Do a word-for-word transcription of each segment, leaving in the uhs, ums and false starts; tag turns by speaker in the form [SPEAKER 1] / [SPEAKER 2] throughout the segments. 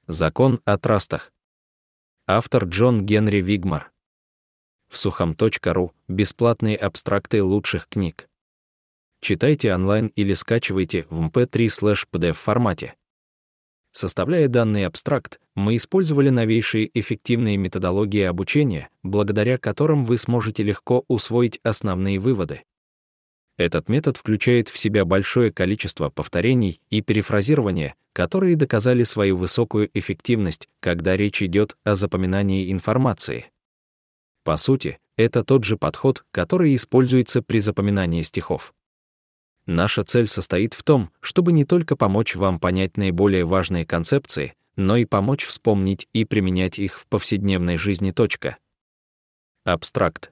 [SPEAKER 1] Закон о трастах. Автор Джон Генри Вигмар. В сухом точка ру бесплатные абстракты лучших книг. Читайте онлайн или скачивайте в эм пэ три слэш пи ди эф формате. Составляя данный абстракт, мы использовали новейшие эффективные методологии обучения, благодаря которым вы сможете легко усвоить основные выводы. Этот метод включает в себя большое количество повторений и перефразирования, которые доказали свою высокую эффективность, когда речь идет о запоминании информации. По сути, это тот же подход, который используется при запоминании стихов. Наша цель состоит в том, чтобы не только помочь вам понять наиболее важные концепции, но и помочь вспомнить и применять их в повседневной жизни. Абстракт.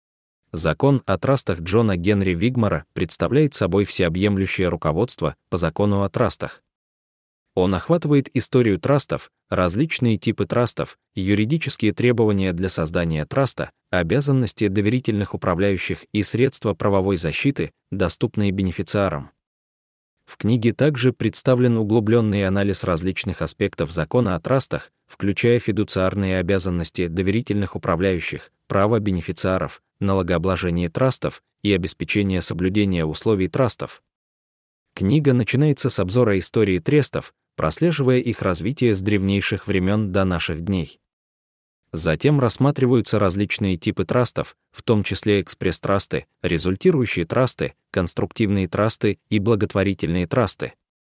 [SPEAKER 1] Закон о трастах Джона Генри Вигмара представляет собой всеобъемлющее руководство по закону о трастах. Он охватывает историю трастов, различные типы трастов, юридические требования для создания траста, обязанности доверительных управляющих и средства правовой защиты, доступные бенефициарам. В книге также представлен углубленный анализ различных аспектов закона о трастах, включая фидуциарные обязанности доверительных управляющих, право бенефициаров, налогообложение трастов и обеспечение соблюдения условий трастов. Книга начинается с обзора истории трестов, прослеживая их развитие с древнейших времен до наших дней. Затем рассматриваются различные типы трастов, в том числе экспресс-трасты, результирующие трасты, конструктивные трасты и благотворительные трасты.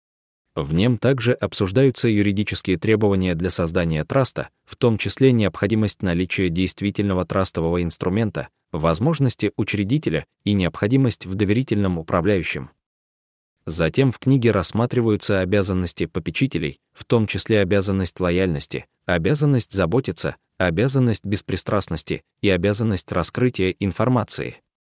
[SPEAKER 1] В нем также обсуждаются юридические требования для создания траста, в том числе необходимость наличия действительного трастового инструмента, возможности учредителя и необходимость в доверительном управляющем. Затем в книге рассматриваются обязанности попечителей, в том числе обязанность лояльности, обязанность заботиться, обязанность беспристрастности и обязанность раскрытия информации.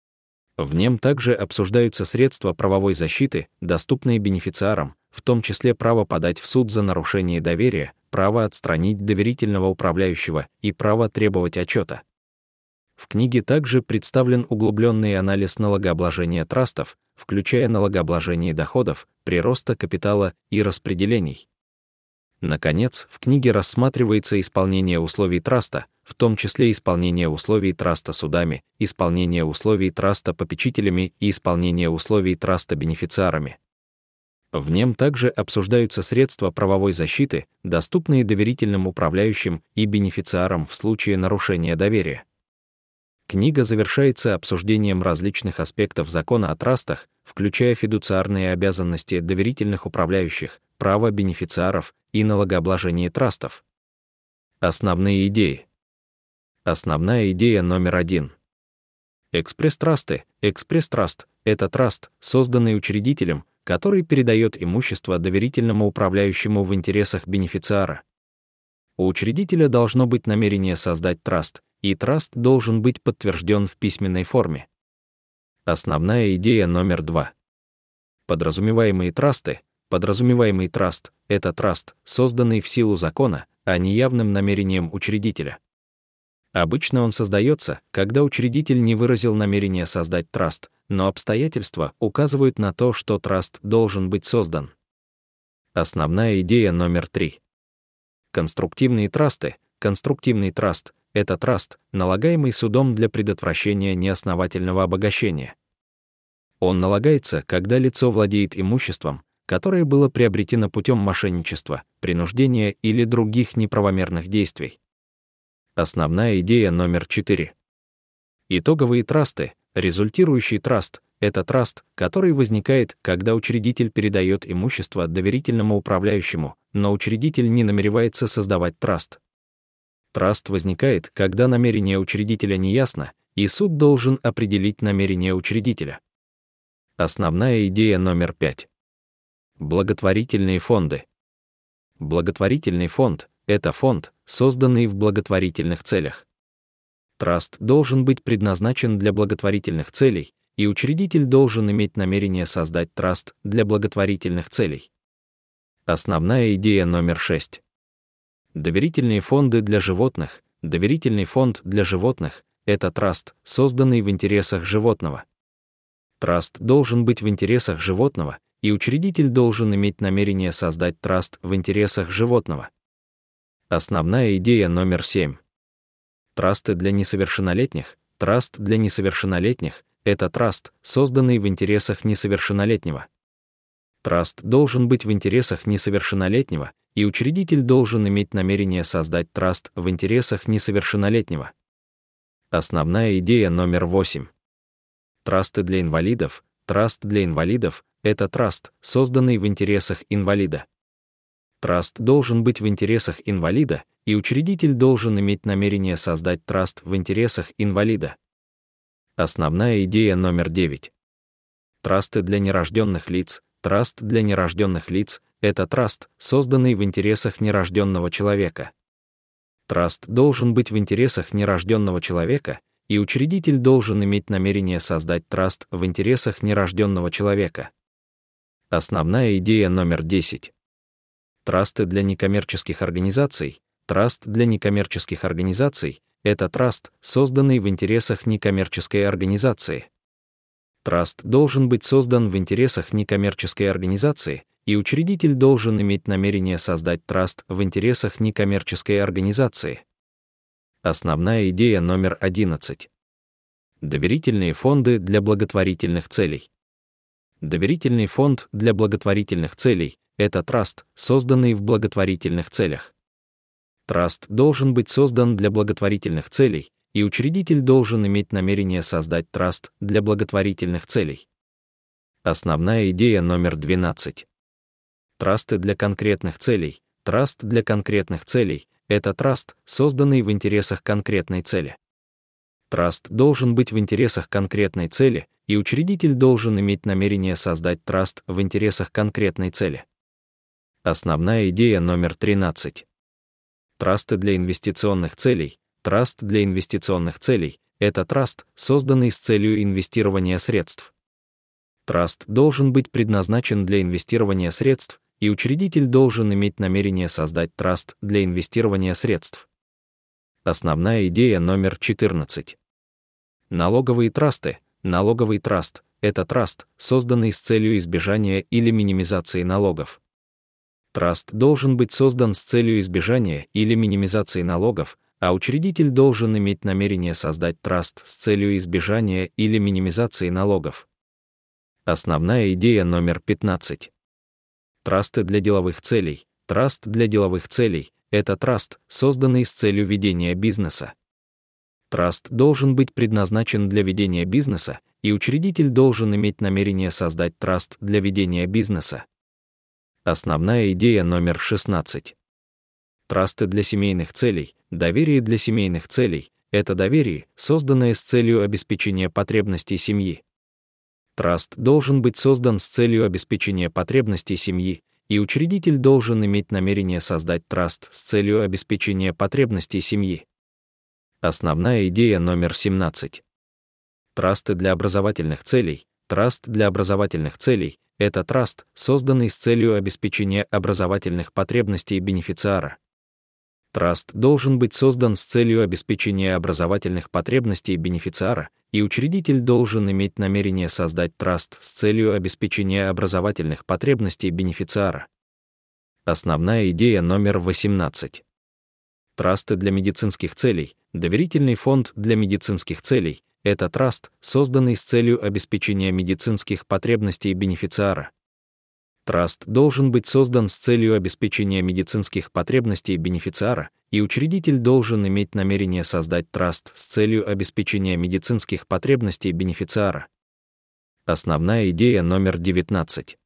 [SPEAKER 1] В нем также обсуждаются средства правовой защиты, доступные бенефициарам, в том числе право подать в суд за нарушение доверия, право отстранить доверительного управляющего и право требовать отчета. В книге также представлен углубленный анализ налогообложения трастов, включая налогообложение доходов, прироста капитала и распределений. Наконец, в книге рассматривается исполнение условий траста, в том числе исполнение условий траста судами, исполнение условий траста попечителями и исполнение условий траста бенефициарами. В нем также обсуждаются средства правовой защиты, доступные доверительным управляющим и бенефициарам в случае нарушения доверия. Книга завершается обсуждением различных аспектов закона о трастах, включая фидуциарные обязанности доверительных управляющих, право бенефициаров и налогообложение трастов. Основные идеи. Основная идея номер один. Экспресс-трасты. Экспресс-траст — это траст, созданный учредителем, который передает имущество доверительному управляющему в интересах бенефициара. У учредителя должно быть намерение создать траст, и траст должен быть подтвержден в письменной форме. Основная идея номер два. Подразумеваемые трасты. Подразумеваемый траст — это траст, созданный в силу закона, а не явным намерением учредителя. Обычно он создается, когда учредитель не выразил намерения создать траст, но обстоятельства указывают на то, что траст должен быть создан. Основная идея номер три. Конструктивные трасты. Конструктивный траст — это траст, налагаемый судом для предотвращения неосновательного обогащения. Он налагается, когда лицо владеет имуществом, которое было приобретено путем мошенничества, принуждения или других неправомерных действий. Основная идея номер четыре. Итоговые трасты. Результирующий траст — это траст, который возникает, когда учредитель передает имущество доверительному управляющему, но учредитель не намеревается создавать траст. Траст возникает, когда намерение учредителя неясно, и суд должен определить намерение учредителя. Основная идея номер пять. Благотворительные фонды. Благотворительный фонд — это фонд, созданный в благотворительных целях. Траст должен быть предназначен для благотворительных целей, и учредитель должен иметь намерение создать траст для благотворительных целей. Основная идея номер шесть. Доверительные фонды для животных. Доверительный фонд для животных — это траст, созданный в интересах животного. Траст должен быть в интересах животного, и учредитель должен иметь намерение создать траст в интересах животного. Основная идея номер семь. Трасты для несовершеннолетних. Траст для несовершеннолетних — это траст, созданный в интересах несовершеннолетнего. Траст должен быть в интересах несовершеннолетнего, и учредитель должен иметь намерение создать траст в интересах несовершеннолетнего. Основная идея номер восемь. Трасты для инвалидов. Траст для инвалидов — это траст, созданный в интересах инвалида. Траст должен быть в интересах инвалида, и учредитель должен иметь намерение создать траст в интересах инвалида. Основная идея номер девять. Трасты для нерожденных лиц. Траст для нерожденных лиц — это траст, созданный в интересах нерожденного человека. Траст должен быть в интересах нерожденного человека, и учредитель должен иметь намерение создать траст в интересах нерожденного человека. Основная идея номер десять. Трасты для некоммерческих организаций. Траст для некоммерческих организаций — это траст, созданный в интересах некоммерческой организации. Траст должен быть создан в интересах некоммерческой организации, и учредитель должен иметь намерение создать траст в интересах некоммерческой организации. Основная идея номер одиннадцать. Доверительные фонды для благотворительных целей. Доверительный фонд для благотворительных целей — это траст, созданный в благотворительных целях. Траст должен быть создан для благотворительных целей, и учредитель должен иметь намерение создать траст для благотворительных целей. Основная идея номер двенадцать. Трасты для конкретных целей. Траст для конкретных целей — это траст, созданный в интересах конкретной цели. Траст должен быть в интересах конкретной цели, и учредитель должен иметь намерение создать траст в интересах конкретной цели. Основная идея номер тринадцать. Трасты для инвестиционных целей. Траст для инвестиционных целей — это траст, созданный с целью инвестирования средств. Траст должен быть предназначен для инвестирования средств, и учредитель должен иметь намерение создать траст для инвестирования средств. Основная идея номер четырнадцать. Налоговые трасты. Налоговый траст — это траст, созданный с целью избежания или минимизации налогов. Траст должен быть создан с целью избежания или минимизации налогов, а учредитель должен иметь намерение создать траст с целью избежания или минимизации налогов. Основная идея номер пятнадцать. Трасты для деловых целей. Траст для деловых целей — это траст, созданный с целью ведения бизнеса. Траст должен быть предназначен для ведения бизнеса, и учредитель должен иметь намерение создать траст для ведения бизнеса. Основная идея номер шестнадцать. Трасты для семейных целей. Доверие для семейных целей — это доверие, созданное с целью обеспечения потребностей семьи. Траст должен быть создан с целью обеспечения потребностей семьи, и учредитель должен иметь намерение создать траст с целью обеспечения потребностей семьи. Основная идея номер семнадцать. Трасты для образовательных целей. Траст для образовательных целей — это траст, созданный с целью обеспечения образовательных потребностей бенефициара. Траст должен быть создан с целью обеспечения образовательных потребностей бенефициара, и учредитель должен иметь намерение создать траст с целью обеспечения образовательных потребностей бенефициара. Основная идея номер восемнадцать. Трасты для медицинских целей. Доверительный фонд для медицинских целей — это траст, созданный с целью обеспечения медицинских потребностей бенефициара. Траст должен быть создан с целью обеспечения медицинских потребностей бенефициара, и учредитель должен иметь намерение создать траст с целью обеспечения медицинских потребностей бенефициара. Основная идея номер девятнадцать.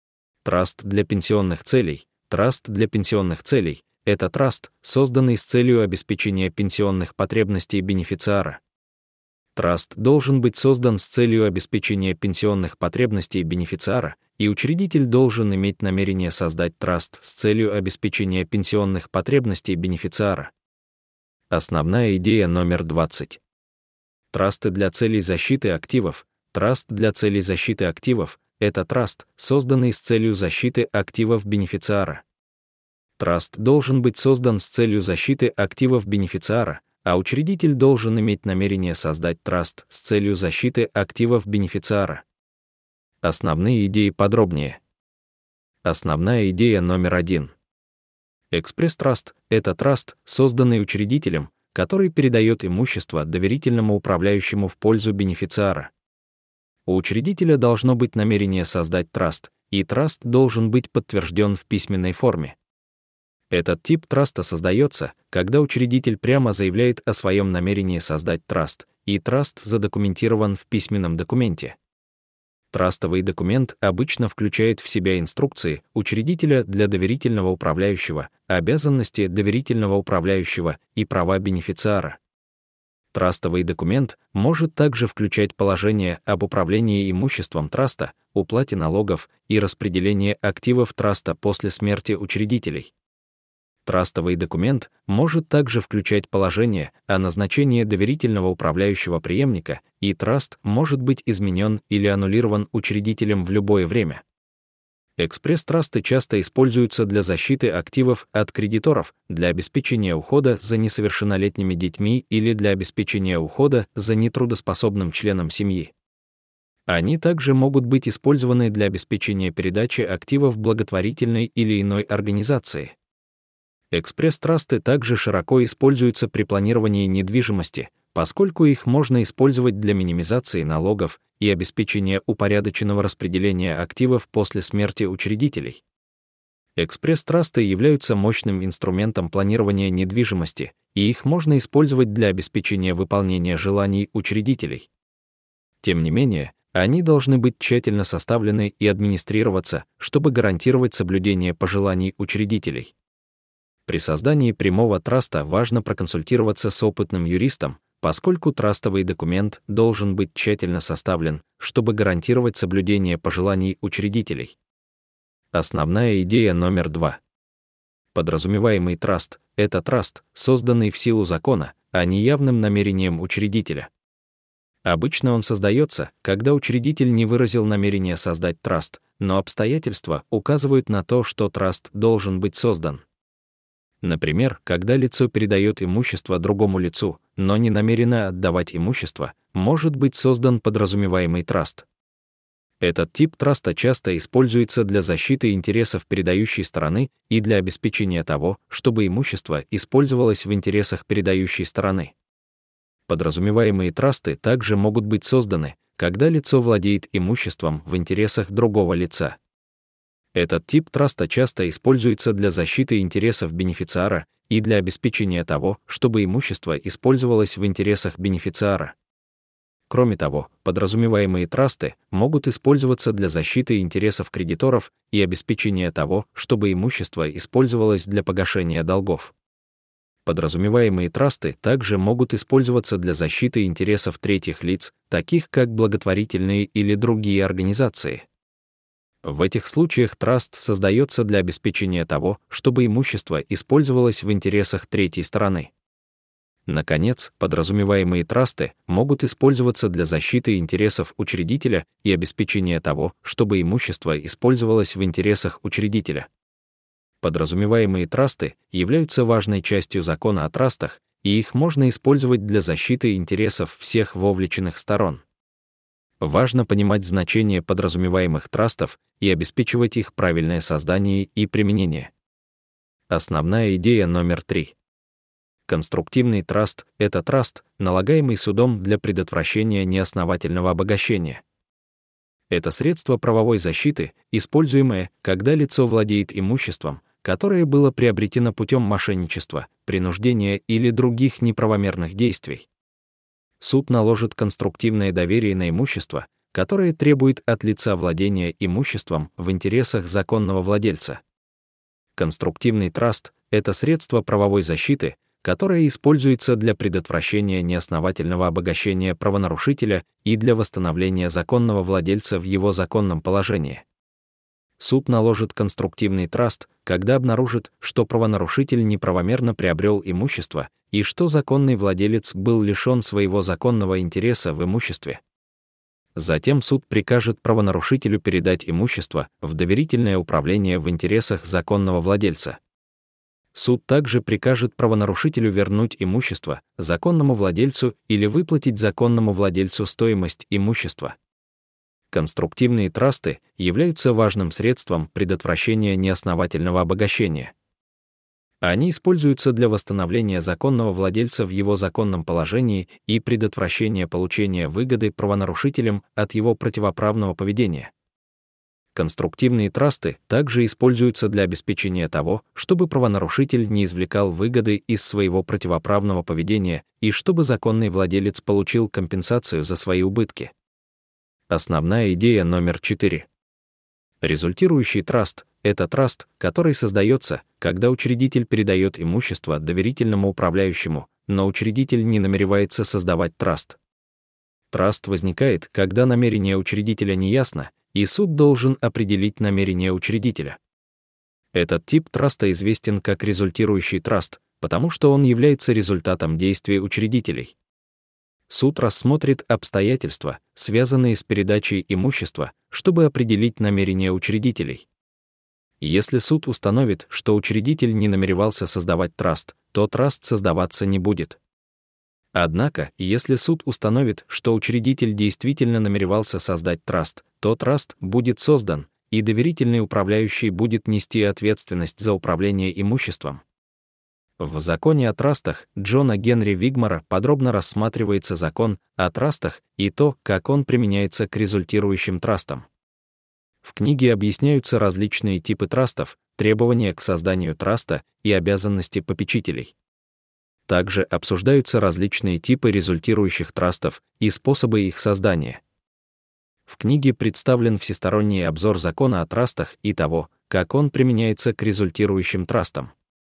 [SPEAKER 1] Траст для пенсионных целей. Траст для пенсионных целей — это траст, созданный с целью обеспечения пенсионных потребностей бенефициара. Траст должен быть создан с целью обеспечения пенсионных потребностей бенефициара, и учредитель должен иметь намерение создать траст с целью обеспечения пенсионных потребностей бенефициара. Основная идея номер двадцать. Трасты для целей защиты активов. Траст для целей защиты активов — это траст, созданный с целью защиты активов бенефициара. Траст должен быть создан с целью защиты активов бенефициара, а учредитель должен иметь намерение создать траст с целью защиты активов бенефициара. Основные идеи подробнее. Основная идея номер один. Экспресс-траст — это траст, созданный учредителем, который передает имущество доверительному управляющему в пользу бенефициара. У учредителя должно быть намерение создать траст, и траст должен быть подтвержден в письменной форме. Этот тип траста создается, когда учредитель прямо заявляет о своем намерении создать траст, и траст задокументирован в письменном документе. Трастовый документ обычно включает в себя инструкции учредителя для доверительного управляющего, обязанности доверительного управляющего и права бенефициара. Трастовый документ может также включать положения об управлении имуществом траста, уплате налогов и распределении активов траста после смерти учредителей. Трастовый документ может также включать положение о назначении доверительного управляющего преемника, и траст может быть изменен или аннулирован учредителем в любое время. Экспресс-трасты часто используются для защиты активов от кредиторов, для обеспечения ухода за несовершеннолетними детьми или для обеспечения ухода за нетрудоспособным членом семьи. Они также могут быть использованы для обеспечения передачи активов благотворительной или иной организации. Экспресс-трасты также широко используются при планировании недвижимости, поскольку их можно использовать для минимизации налогов и обеспечения упорядоченного распределения активов после смерти учредителей. Экспресс-трасты являются мощным инструментом планирования недвижимости, и их можно использовать для обеспечения выполнения желаний учредителей. Тем не менее, они должны быть тщательно составлены и администрироваться, чтобы гарантировать соблюдение пожеланий учредителей. При создании прямого траста важно проконсультироваться с опытным юристом, поскольку трастовый документ должен быть тщательно составлен, чтобы гарантировать соблюдение пожеланий учредителей. Основная идея номер два. Подразумеваемый траст — это траст, созданный в силу закона, а не явным намерением учредителя. Обычно он создается, когда учредитель не выразил намерения создать траст, но обстоятельства указывают на то, что траст должен быть создан. Например, когда лицо передает имущество другому лицу, но не намерено отдавать имущество, может быть создан подразумеваемый траст. Этот тип траста часто используется для защиты интересов передающей стороны и для обеспечения того, чтобы имущество использовалось в интересах передающей стороны. Подразумеваемые трасты также могут быть созданы, когда лицо владеет имуществом в интересах другого лица. Этот тип траста часто используется для защиты интересов бенефициара и для обеспечения того, чтобы имущество использовалось в интересах бенефициара. Кроме того, подразумеваемые трасты могут использоваться для защиты интересов кредиторов и обеспечения того, чтобы имущество использовалось для погашения долгов. Подразумеваемые трасты также могут использоваться для защиты интересов третьих лиц, таких как благотворительные или другие организации. В этих случаях траст создается для обеспечения того, чтобы имущество использовалось в интересах третьей стороны. Наконец, подразумеваемые трасты могут использоваться для защиты интересов учредителя и обеспечения того, чтобы имущество использовалось в интересах учредителя. Подразумеваемые трасты являются важной частью закона о трастах, и их можно использовать для защиты интересов всех вовлеченных сторон. Важно понимать значение подразумеваемых трастов и обеспечивать их правильное создание и применение. Основная идея номер три. Конструктивный траст — это траст, налагаемый судом для предотвращения неосновательного обогащения. Это средство правовой защиты, используемое, когда лицо владеет имуществом, которое было приобретено путем мошенничества, принуждения или других неправомерных действий. Суд наложит конструктивное доверие на имущество, которое требует от лица владения имуществом в интересах законного владельца. Конструктивный траст — это средство правовой защиты, которое используется для предотвращения неосновательного обогащения правонарушителя и для восстановления законного владельца в его законном положении. Суд наложит конструктивный траст, когда обнаружит, что правонарушитель неправомерно приобрел имущество и что законный владелец был лишен своего законного интереса в имуществе. Затем суд прикажет правонарушителю передать имущество в доверительное управление в интересах законного владельца. Суд также прикажет правонарушителю вернуть имущество законному владельцу или выплатить законному владельцу стоимость имущества. Конструктивные трасты являются важным средством предотвращения неосновательного обогащения. Они используются для восстановления законного владельца в его законном положении и предотвращения получения выгоды правонарушителем от его противоправного поведения. Конструктивные трасты также используются для обеспечения того, чтобы правонарушитель не извлекал выгоды из своего противоправного поведения и чтобы законный владелец получил компенсацию за свои убытки. Основная идея номер четыре. Результирующий траст — это траст, который создается, когда учредитель передает имущество доверительному управляющему, но учредитель не намеревается создавать траст. Траст возникает, когда намерение учредителя неясно, и суд должен определить намерение учредителя. Этот тип траста известен как результирующий траст, потому что он является результатом действий учредителей. Суд рассмотрит обстоятельства, связанные с передачей имущества, чтобы определить намерения учредителей. Если суд установит, что учредитель не намеревался создавать траст, то траст создаваться не будет. Однако, если суд установит, что учредитель действительно намеревался создать траст, то траст будет создан, и доверительный управляющий будет нести ответственность за управление имуществом. В законе о трастах Джона Генри Вигмора подробно рассматривается закон о трастах и то, как он применяется к результирующим трастам. В книге объясняются различные типы трастов, требования к созданию траста и обязанности попечителей. Также обсуждаются различные типы результирующих трастов и способы их создания. В книге представлен всесторонний обзор закона о трастах и того, как он применяется к результирующим трастам.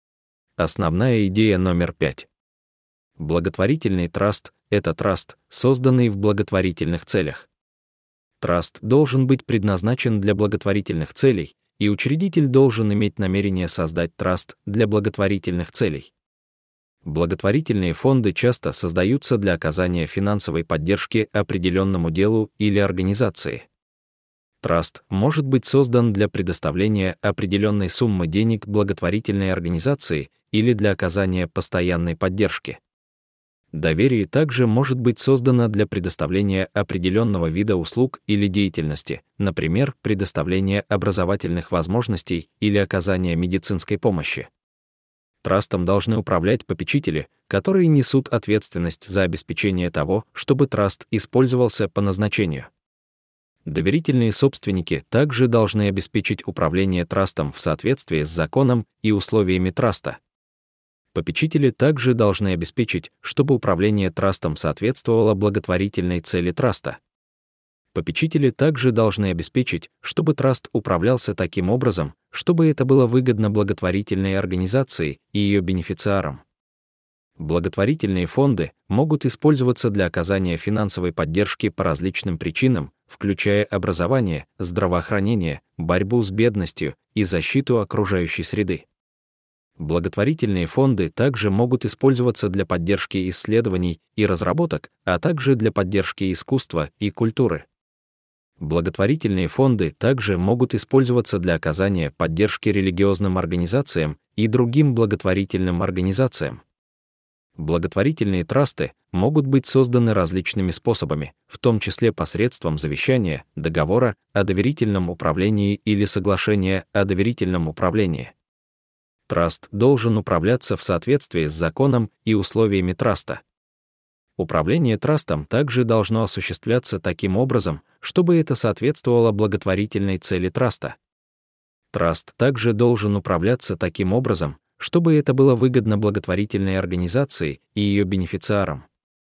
[SPEAKER 1] Основная идея номер пять. Благотворительный траст — это траст, созданный в благотворительных целях. Траст должен быть предназначен для благотворительных целей, и учредитель должен иметь намерение создать траст для благотворительных целей. Благотворительные фонды часто создаются для оказания финансовой поддержки определенному делу или организации. Траст может быть создан для предоставления определенной суммы денег благотворительной организации или для оказания постоянной поддержки. Доверие также может быть создано для предоставления определенного вида услуг или деятельности, например, предоставления образовательных возможностей или оказания медицинской помощи. Трастом должны управлять попечители, которые несут ответственность за обеспечение того, чтобы траст использовался по назначению. Доверительные собственники также должны обеспечить управление трастом в соответствии с законом и условиями траста. Попечители также должны обеспечить, чтобы управление трастом соответствовало благотворительной цели траста. Попечители также должны обеспечить, чтобы траст управлялся таким образом, чтобы это было выгодно благотворительной организации и ее бенефициарам. Благотворительные фонды могут использоваться для оказания финансовой поддержки по различным причинам, включая образование, здравоохранение, борьбу с бедностью и защиту окружающей среды. Благотворительные фонды также могут использоваться для поддержки исследований и разработок, а также для поддержки искусства и культуры. Благотворительные фонды также могут использоваться для оказания поддержки религиозным организациям и другим благотворительным организациям. Благотворительные трасты могут быть созданы различными способами, в том числе посредством завещания, договора о доверительном управлении или соглашения о доверительном управлении. Траст должен управляться в соответствии с законом и условиями траста. Управление трастом также должно осуществляться таким образом, чтобы это соответствовало благотворительной цели траста. Траст также должен управляться таким образом, чтобы это было выгодно благотворительной организации и ее бенефициарам.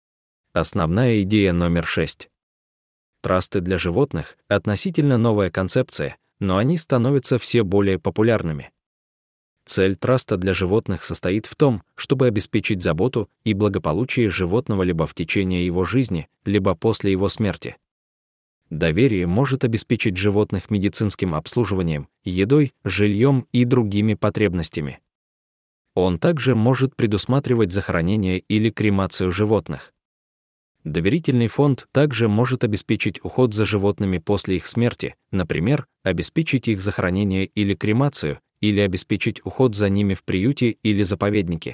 [SPEAKER 1] Основная идея номер шесть. Трасты для животных — относительно новая концепция, но они становятся все более популярными. Цель траста для животных состоит в том, чтобы обеспечить заботу и благополучие животного либо в течение его жизни, либо после его смерти. Доверие может обеспечить животных медицинским обслуживанием, едой, жильем и другими потребностями. Он также может предусматривать захоронение или кремацию животных. Доверительный фонд также может обеспечить уход за животными после их смерти, например, обеспечить их захоронение или кремацию, или обеспечить уход за ними в приюте или заповеднике.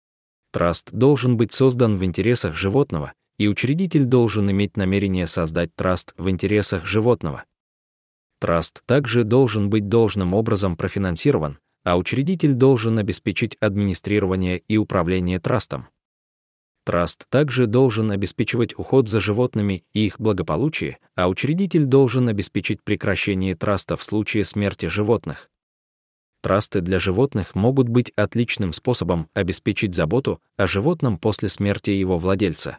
[SPEAKER 1] Траст должен быть создан в интересах животного, и учредитель должен иметь намерение создать траст в интересах животного. Траст также должен быть должным образом профинансирован, а учредитель должен обеспечить администрирование и управление трастом. Траст также должен обеспечивать уход за животными и их благополучие, а учредитель должен обеспечить прекращение траста в случае смерти животных. Трасты для животных могут быть отличным способом обеспечить заботу о животном после смерти его владельца.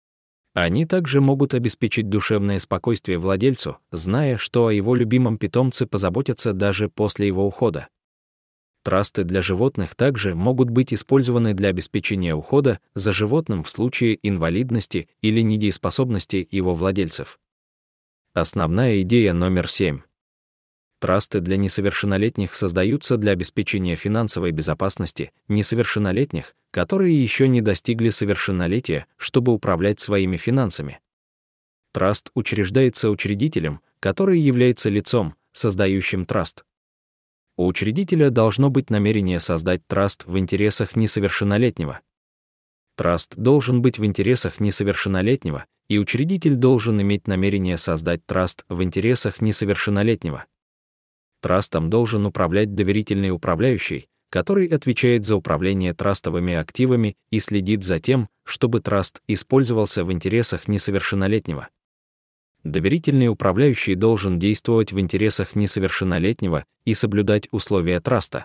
[SPEAKER 1] Они также могут обеспечить душевное спокойствие владельцу, зная, что о его любимом питомце позаботятся даже после его ухода. Трасты для животных также могут быть использованы для обеспечения ухода за животным в случае инвалидности или недееспособности его владельцев. Основная идея номер семь. Трасты для несовершеннолетних создаются для обеспечения финансовой безопасности несовершеннолетних, которые еще не достигли совершеннолетия, чтобы управлять своими финансами. Траст учреждается учредителем, который является лицом, создающим траст. У учредителя должно быть намерение создать траст в интересах несовершеннолетнего. Траст должен быть в интересах несовершеннолетнего, и учредитель должен иметь намерение создать траст в интересах несовершеннолетнего. Трастом должен управлять доверительный управляющий, который отвечает за управление трастовыми активами и следит за тем, чтобы траст использовался в интересах несовершеннолетнего. Доверительный управляющий должен действовать в интересах несовершеннолетнего и соблюдать условия траста.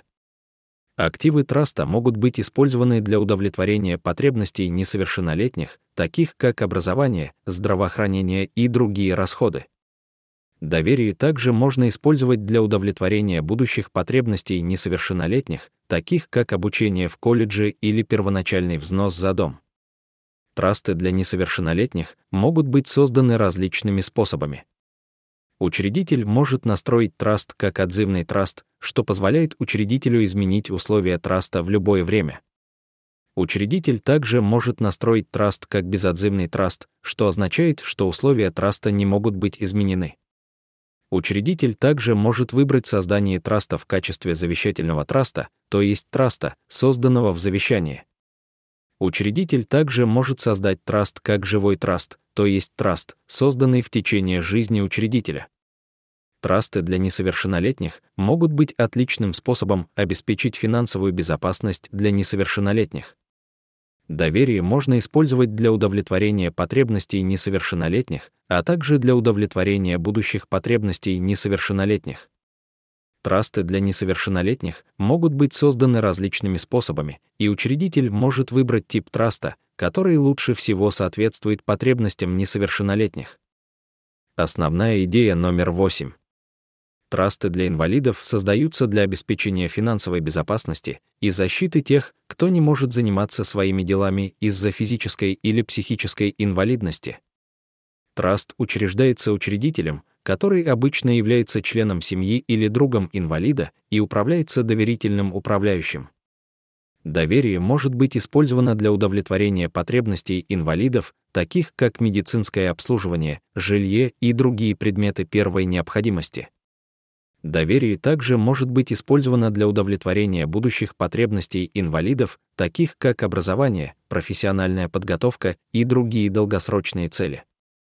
[SPEAKER 1] Активы траста могут быть использованы для удовлетворения потребностей несовершеннолетних, таких как образование, здравоохранение и другие расходы. Доверие также можно использовать для удовлетворения будущих потребностей несовершеннолетних, таких как обучение в колледже или первоначальный взнос за дом. Трасты для несовершеннолетних могут быть созданы различными способами. Учредитель может настроить траст как отзывный траст, что позволяет учредителю изменить условия траста в любое время. Учредитель также может настроить траст как безотзывный траст, что означает, что условия траста не могут быть изменены. Учредитель также может выбрать создание траста в качестве завещательного траста, то есть траста, созданного в завещании. Учредитель также может создать траст как живой траст, то есть траст, созданный в течение жизни учредителя. Трасты для несовершеннолетних могут быть отличным способом обеспечить финансовую безопасность для несовершеннолетних. Доверие можно использовать для удовлетворения потребностей несовершеннолетних, а также для удовлетворения будущих потребностей несовершеннолетних. Трасты для несовершеннолетних могут быть созданы различными способами, и учредитель может выбрать тип траста, который лучше всего соответствует потребностям несовершеннолетних. Основная идея номер восемь. Трасты для инвалидов создаются для обеспечения финансовой безопасности и защиты тех, кто не может заниматься своими делами из-за физической или психической инвалидности. Траст учреждается учредителем, который обычно является членом семьи или другом инвалида и управляется доверительным управляющим. Доверие может быть использовано для удовлетворения потребностей инвалидов, таких как медицинское обслуживание, жилье и другие предметы первой необходимости. Доверие также может быть использовано для удовлетворения будущих потребностей инвалидов, таких как образование, профессиональная подготовка и другие долгосрочные цели.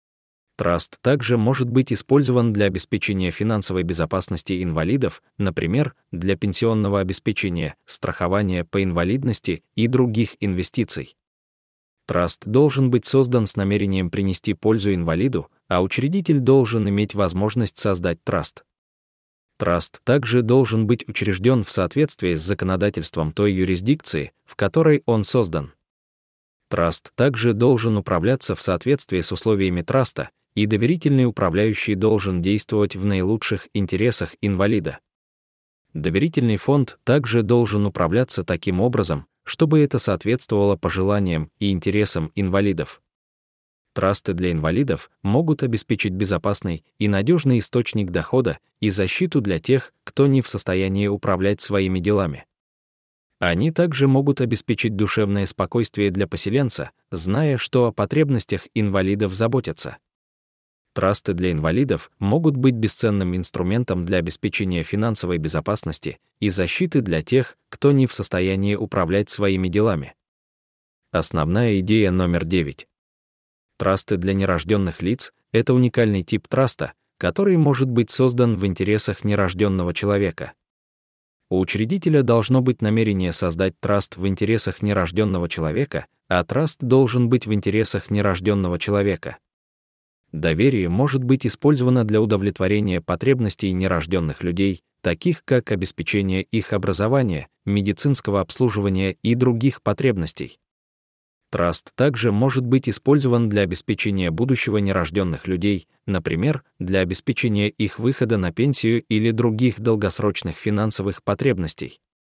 [SPEAKER 1] Траст также может быть использован для обеспечения финансовой безопасности инвалидов, например, для пенсионного обеспечения, страхования по инвалидности и других инвестиций. Траст должен быть создан с намерением принести пользу инвалиду, а учредитель должен иметь возможность создать траст. Траст также должен быть учрежден в соответствии с законодательством той юрисдикции, в которой он создан. Траст также должен управляться в соответствии с условиями траста, и доверительный управляющий должен действовать в наилучших интересах инвалида. Доверительный фонд также должен управляться таким образом, чтобы это соответствовало пожеланиям и интересам инвалидов. Трасты для инвалидов могут обеспечить безопасный и надежный источник дохода и защиту для тех, кто не в состоянии управлять своими делами. Они также могут обеспечить душевное спокойствие для поселенца, зная, что о потребностях инвалидов заботятся. Трасты для инвалидов могут быть бесценным инструментом для обеспечения финансовой безопасности и защиты для тех, кто не в состоянии управлять своими делами. Основная идея номер девять. Трасты для нерожденных лиц — это уникальный тип траста, который может быть создан в интересах нерожденного человека. У учредителя должно быть намерение создать траст в интересах нерожденного человека, а траст должен быть в интересах нерожденного человека. Доверие может быть использовано для удовлетворения потребностей нерожденных людей, таких как обеспечение их образования, медицинского обслуживания и других потребностей. Траст также может быть использован для обеспечения будущего нерожденных людей, например, для обеспечения их выхода на пенсию или других долгосрочных финансовых потребностей.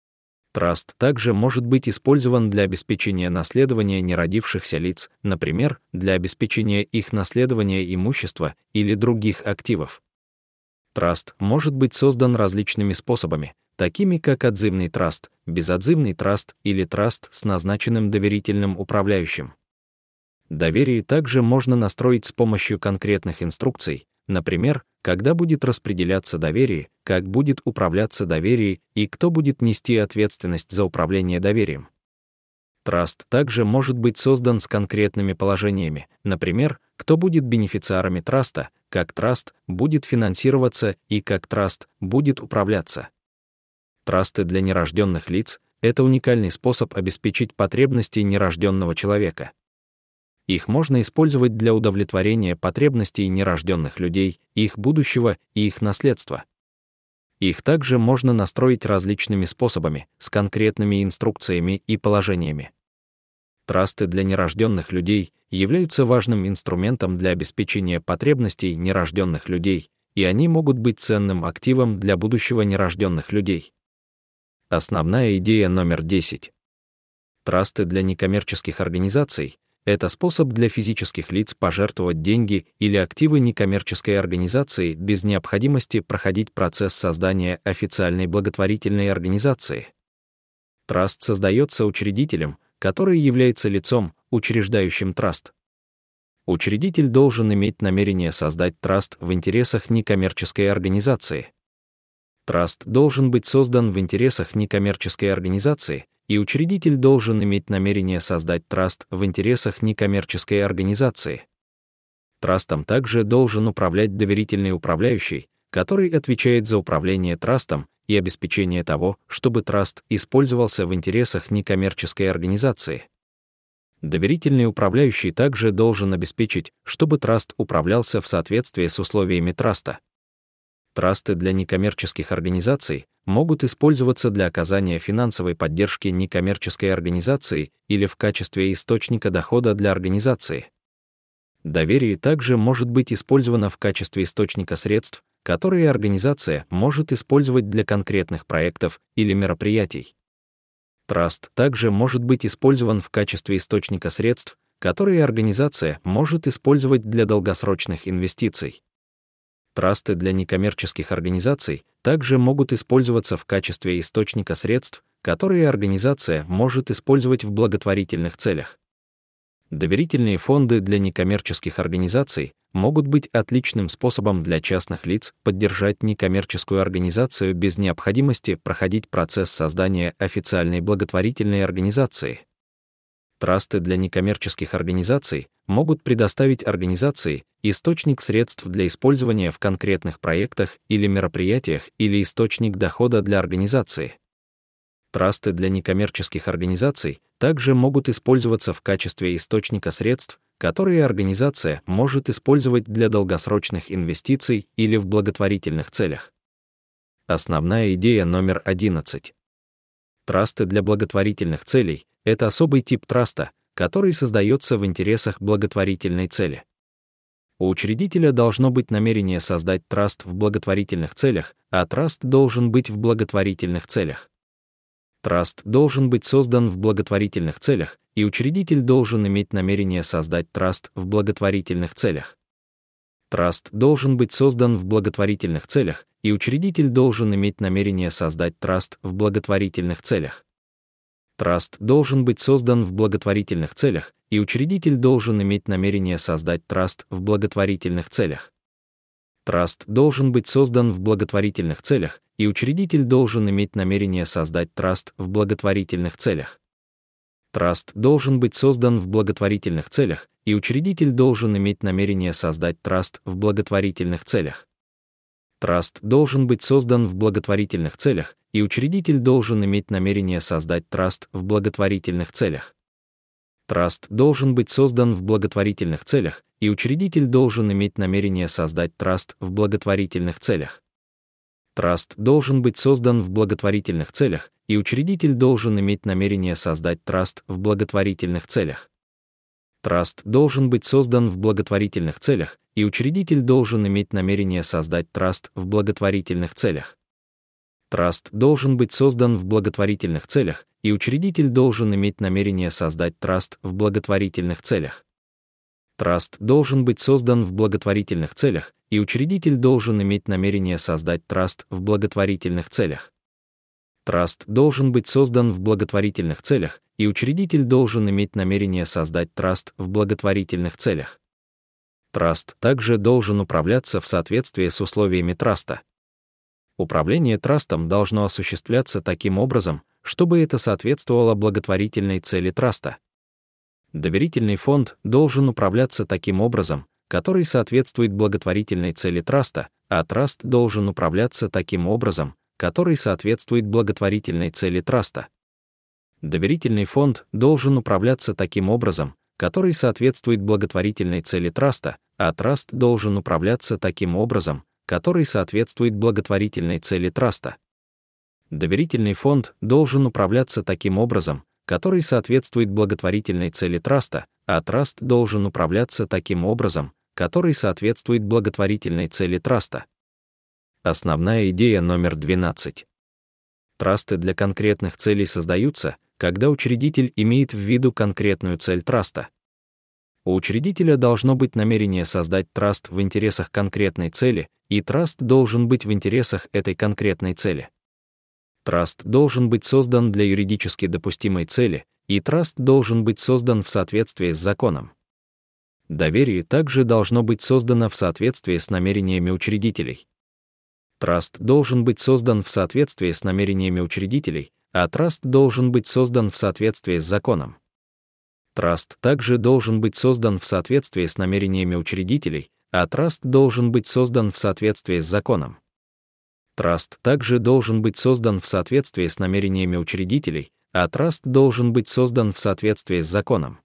[SPEAKER 1] Траст также может быть использован для обеспечения наследования неродившихся лиц, например, для обеспечения их наследования имущества или других активов. Траст может быть создан различными способами, такими как отзывный траст, безотзывный траст или траст с назначенным доверительным управляющим. Доверие также можно настроить с помощью конкретных инструкций, например, когда будет распределяться доверие, как будет управляться доверие и кто будет нести ответственность за управление доверием. Траст также может быть создан с конкретными положениями, например, кто будет бенефициарами траста, как траст будет финансироваться и как траст будет управляться. Трасты для нерожденных лиц — это уникальный способ обеспечить потребности нерожденного человека. Их можно использовать для удовлетворения потребностей нерожденных людей, их будущего и их наследства. Их также можно настроить различными способами, с конкретными инструкциями и положениями. Трасты для нерожденных людей являются важным инструментом для обеспечения потребностей нерожденных людей, и они могут быть ценным активом для будущего нерожденных людей. Основная идея номер десять. Трасты для некоммерческих организаций — это способ для физических лиц пожертвовать деньги или активы некоммерческой организации без необходимости проходить процесс создания официальной благотворительной организации. Траст создается учредителем, который является лицом, учреждающим траст. Учредитель должен иметь намерение создать траст в интересах некоммерческой организации. Траст должен быть создан в интересах некоммерческой организации, и учредитель должен иметь намерение создать траст в интересах некоммерческой организации. Трастом также должен управлять доверительный управляющий, который отвечает за управление трастом и обеспечение того, чтобы траст использовался в интересах некоммерческой организации. Доверительный управляющий также должен обеспечить, чтобы траст управлялся в соответствии с условиями траста. Трасты для некоммерческих организаций могут использоваться для оказания финансовой поддержки некоммерческой организации или в качестве источника дохода для организации. Доверие также может быть использовано в качестве источника средств, которые организация может использовать для конкретных проектов или мероприятий. Траст также может быть использован в качестве источника средств, которые организация может использовать для долгосрочных инвестиций. Трасты для некоммерческих организаций также могут использоваться в качестве источника средств, которые организация может использовать в благотворительных целях. Доверительные фонды для некоммерческих организаций могут быть отличным способом для частных лиц поддержать некоммерческую организацию без необходимости проходить процесс создания официальной благотворительной организации. Трасты для некоммерческих организаций могут предоставить организации источник средств для использования в конкретных проектах или мероприятиях или источник дохода для организации. Трасты для некоммерческих организаций также могут использоваться в качестве источника средств, которые организация может использовать для долгосрочных инвестиций или в благотворительных целях. Основная идея номер одиннадцать. Трасты для благотворительных целей — это особый тип траста, который создается в интересах благотворительной цели. У учредителя должно быть намерение создать траст в благотворительных целях, а траст должен быть в благотворительных целях. Траст должен быть создан в благотворительных целях, и учредитель должен иметь намерение создать траст в благотворительных целях. Траст должен быть создан в благотворительных целях, и учредитель должен иметь намерение создать траст в благотворительных целях. Траст должен быть создан в благотворительных целях, и учредитель должен иметь намерение создать траст в благотворительных целях. Траст должен быть создан в благотворительных целях, и учредитель должен иметь намерение создать траст в благотворительных целях. Траст должен быть создан в благотворительных целях, и учредитель должен иметь намерение создать траст в благотворительных целях. Траст должен быть создан в благотворительных целях, и учредитель должен иметь намерение создать траст в благотворительных целях. Траст должен быть создан в благотворительных целях, и учредитель должен иметь намерение создать траст в благотворительных целях. Траст должен быть создан в благотворительных целях, и учредитель должен иметь намерение создать траст в благотворительных целях. Траст должен быть создан в благотворительных целях, и учредитель должен иметь намерение создать траст в благотворительных целях. Траст должен быть создан в благотворительных целях, и учредитель должен иметь намерение создать траст в благотворительных целях. Траст должен быть создан в благотворительных целях, и учредитель должен иметь намерение создать траст в благотворительных целях. Траст должен быть создан в благотворительных целях, и учредитель должен иметь намерение создать траст в благотворительных целях. Траст также должен управляться в соответствии с условиями траста. Управление трастом должно осуществляться таким образом, чтобы это соответствовало благотворительной цели траста. Доверительный фонд должен управляться таким образом, который соответствует благотворительной цели траста, а траст должен управляться таким образом, который соответствует благотворительной цели траста. Доверительный фонд должен управляться таким образом, который соответствует благотворительной цели траста, а траст должен управляться таким образом, который соответствует благотворительной цели траста. Доверительный фонд должен управляться таким образом, который соответствует благотворительной цели траста, а траст должен управляться таким образом, который соответствует благотворительной цели траста. Основная идея номер двенадцать. Трасты для конкретных целей создаются, когда учредитель имеет в виду конкретную цель траста. У учредителя должно быть намерение создать траст в интересах конкретной цели, и траст должен быть в интересах этой конкретной цели. Траст должен быть создан для юридически допустимой цели, и траст должен быть создан в соответствии с законом. Доверие также должно быть создано в соответствии с намерениями учредителей. Траст должен быть создан в соответствии с намерениями учредителей, а траст должен быть создан в соответствии с законом. Траст также должен быть создан в соответствии с намерениями учредителей, а траст должен быть создан в соответствии с законом. Траст также должен быть создан в соответствии с намерениями учредителей, а траст должен быть создан в соответствии с законом.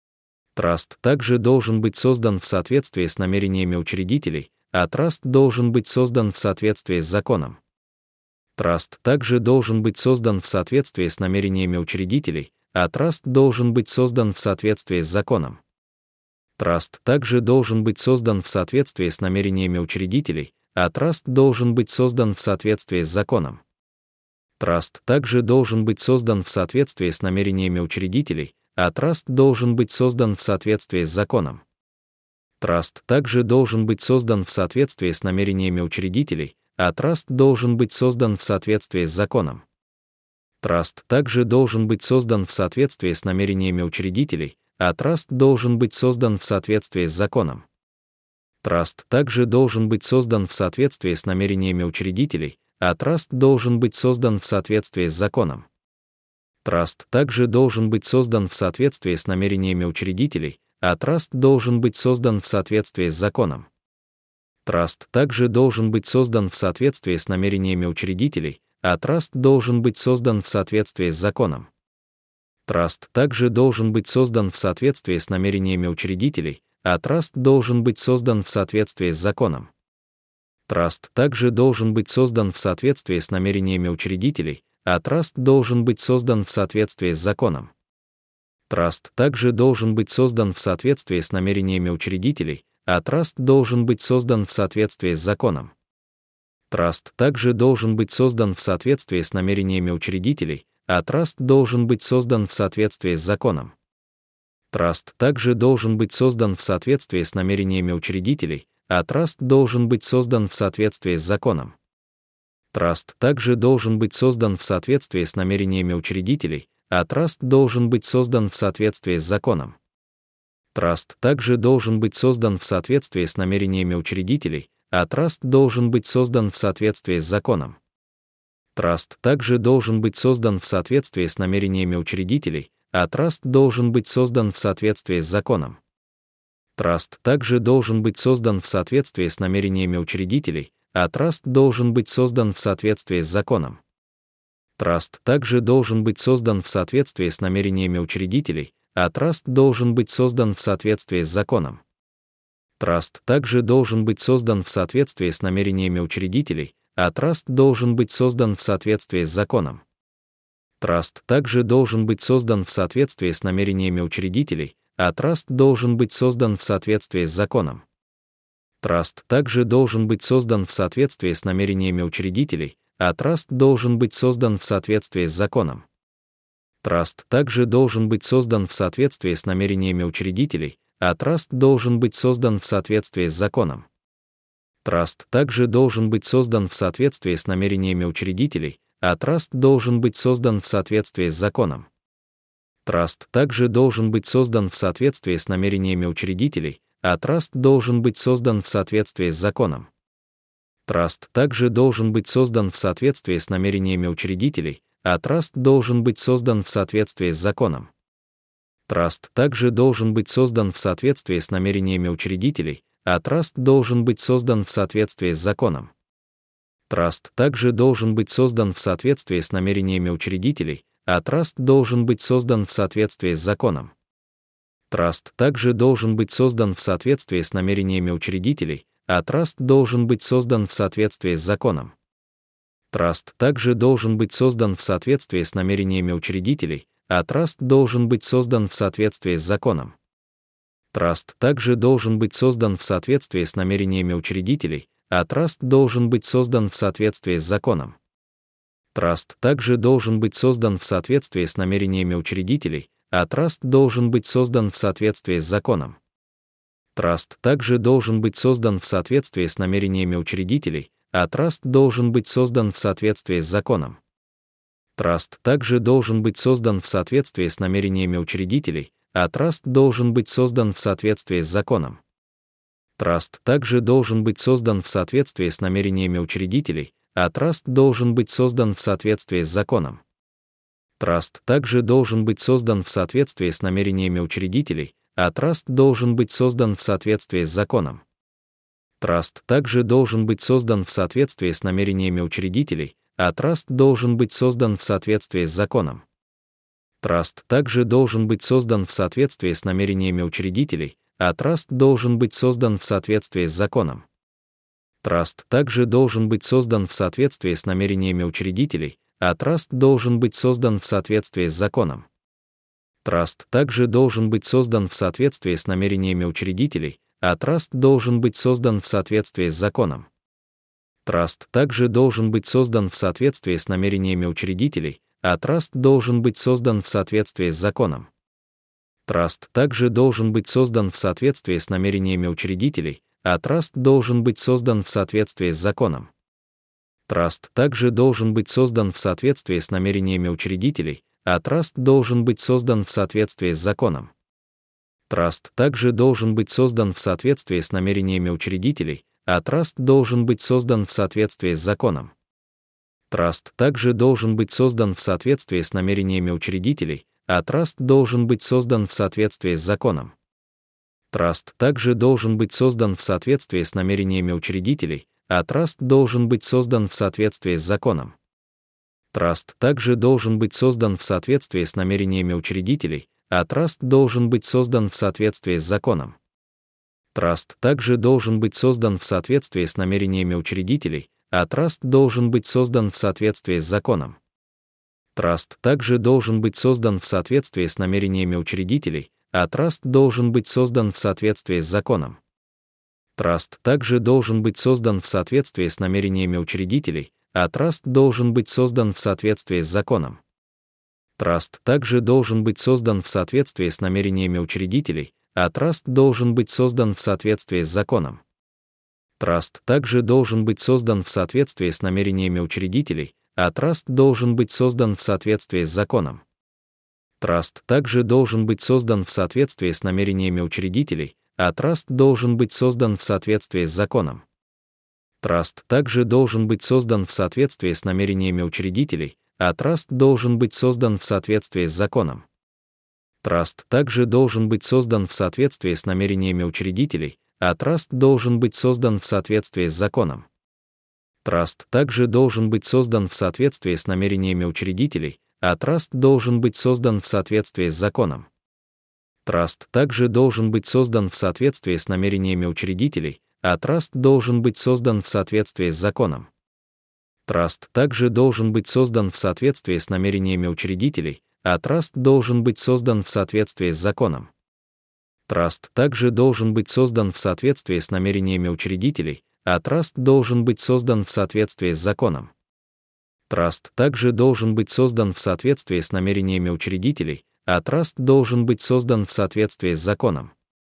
[SPEAKER 1] Траст также должен быть создан в соответствии с намерениями учредителей, а траст должен быть создан в соответствии с законом. Траст также должен быть создан в соответствии с намерениями учредителей, а траст должен быть создан в соответствии с законом. Траст также должен быть создан в соответствии с намерениями учредителей, а траст должен быть создан в соответствии с законом. Траст также должен быть создан в соответствии с намерениями учредителей, а траст должен быть создан в соответствии с законом. Траст также должен быть создан в соответствии с намерениями учредителей, а траст должен быть создан в соответствии с законом. Траст также должен быть создан в соответствии с намерениями учредителей, а траст должен быть создан в соответствии с законом. Траст также должен быть создан в соответствии с намерениями учредителей, а траст должен быть создан в соответствии с законом. Траст также должен быть создан в соответствии с намерениями учредителей, а траст должен быть создан в соответствии с законом. Траст также должен быть создан в соответствии с намерениями учредителей, а траст должен быть создан в соответствии с законом. Траст также должен быть создан в соответствии с намерениями учредителей, а траст должен быть создан в соответствии с законом. Траст также должен быть создан в соответствии с намерениями учредителей, а траст должен быть создан в соответствии с законом. Траст также должен быть создан в соответствии с намерениями учредителей, а траст должен быть создан в соответствии с законом. Траст также должен быть создан в соответствии с намерениями учредителей, а траст должен быть создан в соответствии с законом. Траст также должен быть создан в соответствии с намерениями учредителей, а траст должен быть создан в соответствии с законом. Траст также должен быть создан в соответствии с намерениями учредителей, а траст должен быть создан в соответствии с законом. Траст также должен быть создан в соответствии с намерениями учредителей, а траст должен быть создан в соответствии с законом. Траст также должен быть создан в соответствии с намерениями учредителей, а траст должен быть создан в соответствии с законом. Траст также должен быть создан в соответствии с намерениями учредителей, а траст должен быть создан в соответствии с законом. Траст также должен быть создан в соответствии с намерениями учредителей, а траст должен быть создан в соответствии с законом. Траст также должен быть создан в соответствии с намерениями учредителей, а траст должен быть создан в соответствии с законом. Траст также должен быть создан в соответствии с намерениями учредителей, а траст должен быть создан в соответствии с законом. Траст также должен быть создан в соответствии с намерениями учредителей, а траст должен быть создан в соответствии с законом. Траст также должен быть создан в соответствии с намерениями учредителей, а траст должен быть создан в соответствии с законом. Траст также должен быть создан в соответствии с намерениями учредителей, а траст должен быть создан в соответствии с законом. Траст также должен быть создан в соответствии с намерениями учредителей, а траст должен быть создан в соответствии с законом. Траст также должен быть создан в соответствии с намерениями учредителей, а траст должен быть создан в соответствии с законом. Траст также должен быть создан в соответствии с намерениями учредителей, а траст должен быть создан в соответствии с законом. Траст также должен быть создан в соответствии с намерениями учредителей, а траст должен быть создан в соответствии с законом. Траст также должен быть создан в соответствии с намерениями учредителей, а траст должен быть создан в соответствии с законом. Траст также должен быть создан в соответствии с намерениями учредителей, а траст должен быть создан в соответствии с законом. Траст также должен быть создан в соответствии с намерениями учредителей, а траст должен быть создан в соответствии с законом. Траст также должен быть создан в соответствии с намерениями учредителей, а траст должен быть создан в соответствии с законом. Траст также должен быть создан в соответствии с намерениями учредителей, а траст должен быть создан в соответствии с законом. Траст также должен быть создан в соответствии с намерениями учредителей, а траст должен быть создан в соответствии с законом. Траст также должен быть создан в соответствии с намерениями учредителей, а траст должен быть создан в соответствии с законом. Траст также должен быть создан в соответствии с намерениями учредителей, а траст должен быть создан в соответствии с законом. Траст также должен быть создан в соответствии с намерениями учредителей, а траст должен быть создан в соответствии с законом. Траст также должен быть создан в соответствии с намерениями учредителей, а траст должен быть создан в соответствии с законом. Траст также должен быть создан в соответствии с намерениями учредителей, а траст должен быть создан в соответствии с законом. Траст также должен быть создан в соответствии с намерениями учредителей, а траст должен быть создан в соответствии с законом. Траст также должен быть создан в соответствии с намерениями учредителей, а траст должен быть создан в соответствии с законом. Траст также должен быть создан в соответствии с намерениями учредителей, а траст должен быть создан в соответствии с законом. Траст также должен быть создан в соответствии с намерениями учредителей, а траст должен быть создан в соответствии с законом. Траст также должен быть создан в соответствии с намерениями учредителей, а траст должен быть создан в соответствии с законом. Траст также должен быть создан в соответствии с намерениями учредителей, а траст должен быть создан в соответствии с законом. Траст также должен быть создан в соответствии с намерениями учредителей, а траст должен быть создан в соответствии с законом. Траст также должен быть создан в соответствии с намерениями учредителей, а траст должен быть создан в соответствии с законом. Траст также должен быть создан в соответствии с намерениями учредителей, а траст должен быть создан в соответствии с законом. Траст также должен быть создан в соответствии с намерениями учредителей, а траст должен быть создан в соответствии с законом. Траст также должен быть создан в соответствии с намерениями учредителей, а траст должен быть создан в соответствии с законом. Траст также должен быть создан в соответствии с намерениями учредителей, а траст должен быть создан в соответствии с законом. Траст также должен быть создан в соответствии с намерениями учредителей, а траст должен быть создан в соответствии с законом. Траст также должен быть создан в соответствии с намерениями учредителей, а траст должен быть создан в соответствии с законом. Траст также должен быть создан в соответствии с намерениями учредителей, а траст должен быть создан в соответствии с законом. Траст также должен быть создан в соответствии с намерениями учредителей, а траст должен быть создан в соответствии с законом. Траст также должен быть создан в соответствии с намерениями учредителей, а траст должен быть создан в соответствии с законом. Траст также должен быть создан в соответствии с намерениями учредителей, а траст должен быть создан в соответствии с законом. Траст также должен быть создан в соответствии с намерениями учредителей, а траст должен быть создан в соответствии с законом. Траст также должен быть создан в соответствии с намерениями учредителей, а траст должен быть создан в соответствии с законом. Траст также должен быть создан в соответствии с намерениями учредителей, а траст должен быть создан в соответствии с законом.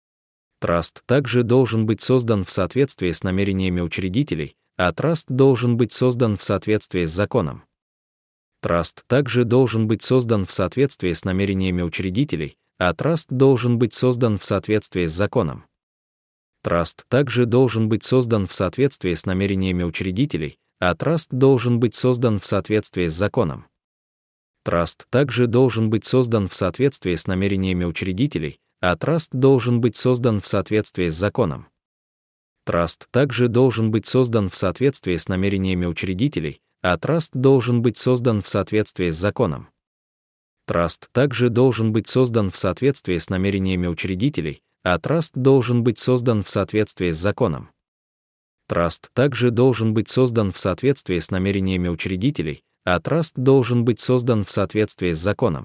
[SPEAKER 1] Траст также должен быть создан в соответствии с намерениями учредителей, а траст должен быть создан в соответствии с законом. Траст также должен быть создан в соответствии с намерениями учредителей, а траст должен быть создан в соответствии с законом. Траст также должен быть создан в соответствии с намерениями учредителей, а траст должен быть создан в соответствии с законом. Траст также должен быть создан в соответствии с намерениями учредителей, а траст должен быть создан в соответствии с законом. Траст также должен быть создан в соответствии с намерениями учредителей, а траст должен быть создан в соответствии с законом. Траст также должен быть создан в соответствии с намерениями учредителей, а траст должен быть создан в соответствии с законом. Траст также должен быть создан в соответствии с намерениями учредителей, а траст должен быть создан в соответствии с законом.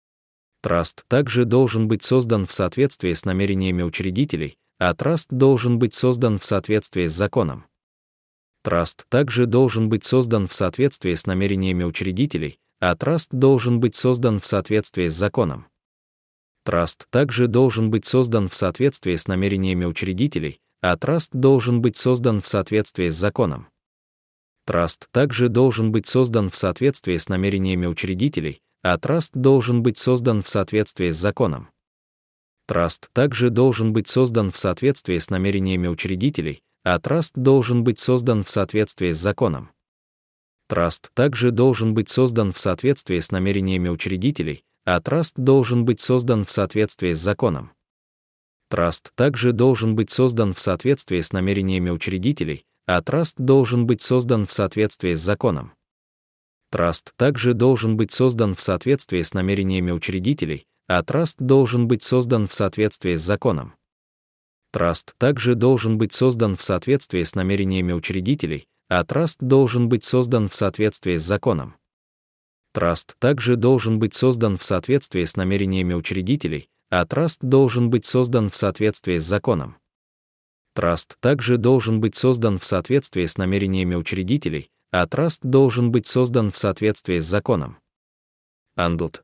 [SPEAKER 1] Траст также должен быть создан в соответствии с намерениями учредителей, а траст должен быть создан в соответствии с законом. Траст также должен быть создан в соответствии с намерениями учредителей, а траст должен быть создан в соответствии с законом. Траст также должен быть создан в соответствии с намерениями учредителей, а траст должен быть создан в соответствии с законом. Траст также должен быть создан в соответствии с намерениями учредителей, а траст должен быть создан в соответствии с законом. Траст также должен быть создан в соответствии с намерениями учредителей, а траст должен быть создан в соответствии с законом. Траст также должен быть создан в соответствии с намерениями учредителей, а траст должен быть создан в соответствии с законом. Траст также должен быть создан в соответствии с намерениями учредителей, а траст должен быть создан в соответствии с законом. Траст также должен быть создан в соответствии с намерениями учредителей, а траст должен быть создан в соответствии с законом. Траст также должен быть создан в соответствии с намерениями учредителей, а траст должен быть создан в соответствии с законом. Траст также должен быть создан в соответствии с намерениями учредителей, а траст должен быть создан в соответствии с законом. Траст также должен быть создан в соответствии с намерениями учредителей, а траст должен быть создан в соответствии с законом. Андут.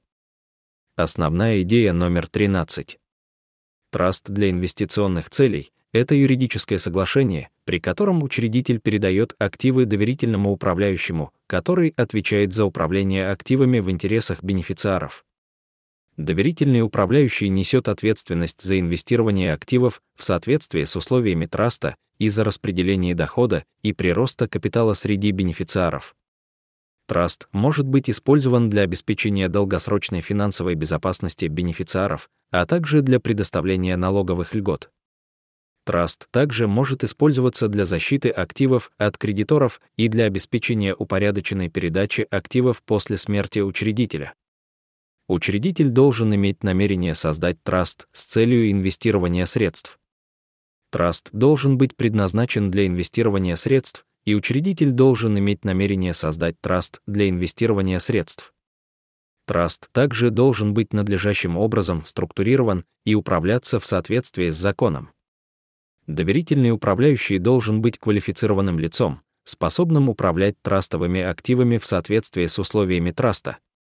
[SPEAKER 1] Основная идея номер тринадцать. Траст для инвестиционных целей — это юридическое соглашение, при котором учредитель передает активы доверительному управляющему, который отвечает за управление активами в интересах бенефициаров. Доверительный управляющий несет ответственность за инвестирование активов в соответствии с условиями траста и за распределение дохода и прироста капитала среди бенефициаров. Траст может быть использован для обеспечения долгосрочной финансовой безопасности бенефициаров, а также для предоставления налоговых льгот. Траст также может использоваться для защиты активов от кредиторов и для обеспечения упорядоченной передачи активов после смерти учредителя. Учредитель должен иметь намерение создать траст с целью инвестирования средств. Траст должен быть предназначен для инвестирования средств, и учредитель должен иметь намерение создать траст для инвестирования средств. Траст также должен быть надлежащим образом структурирован и управляться в соответствии с законом. Доверительный управляющий должен быть квалифицированным лицом, способным управлять трастовыми активами в соответствии с условиями траста.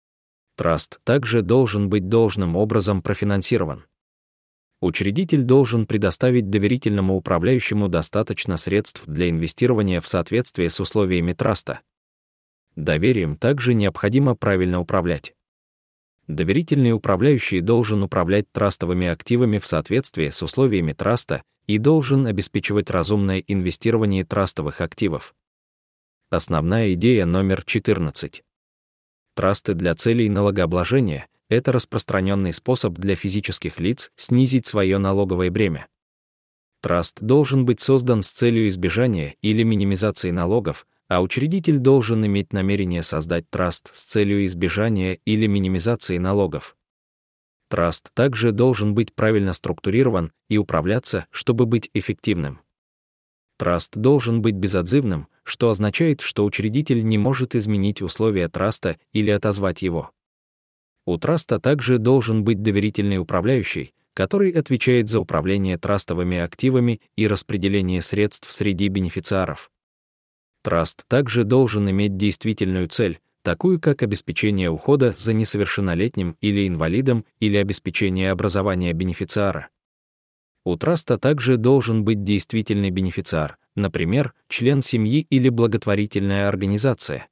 [SPEAKER 1] Траст также должен быть должным образом профинансирован. Учредитель должен предоставить доверительному управляющему достаточно средств для инвестирования в соответствии с условиями траста. Доверием также необходимо правильно управлять. Доверительный управляющий должен управлять трастовыми активами в соответствии с условиями траста и должен обеспечивать разумное инвестирование трастовых активов. Основная идея номер четырнадцать. Трасты для целей налогообложения — это распространенный способ для физических лиц снизить свое налоговое бремя. Траст должен быть создан с целью избежания или минимизации налогов, а учредитель должен иметь намерение создать траст с целью избежания или минимизации налогов. Траст также должен быть правильно структурирован и управляться, чтобы быть эффективным. Траст должен быть безотзывным, что означает, что учредитель не может изменить условия траста или отозвать его. У траста также должен быть доверительный управляющий, который отвечает за управление трастовыми активами и распределение средств среди бенефициаров. Траст также должен иметь действительную цель, такую как обеспечение ухода за несовершеннолетним или инвалидом или обеспечение образования бенефициара. У траста также должен быть действительный бенефициар, например, член семьи или благотворительная организация.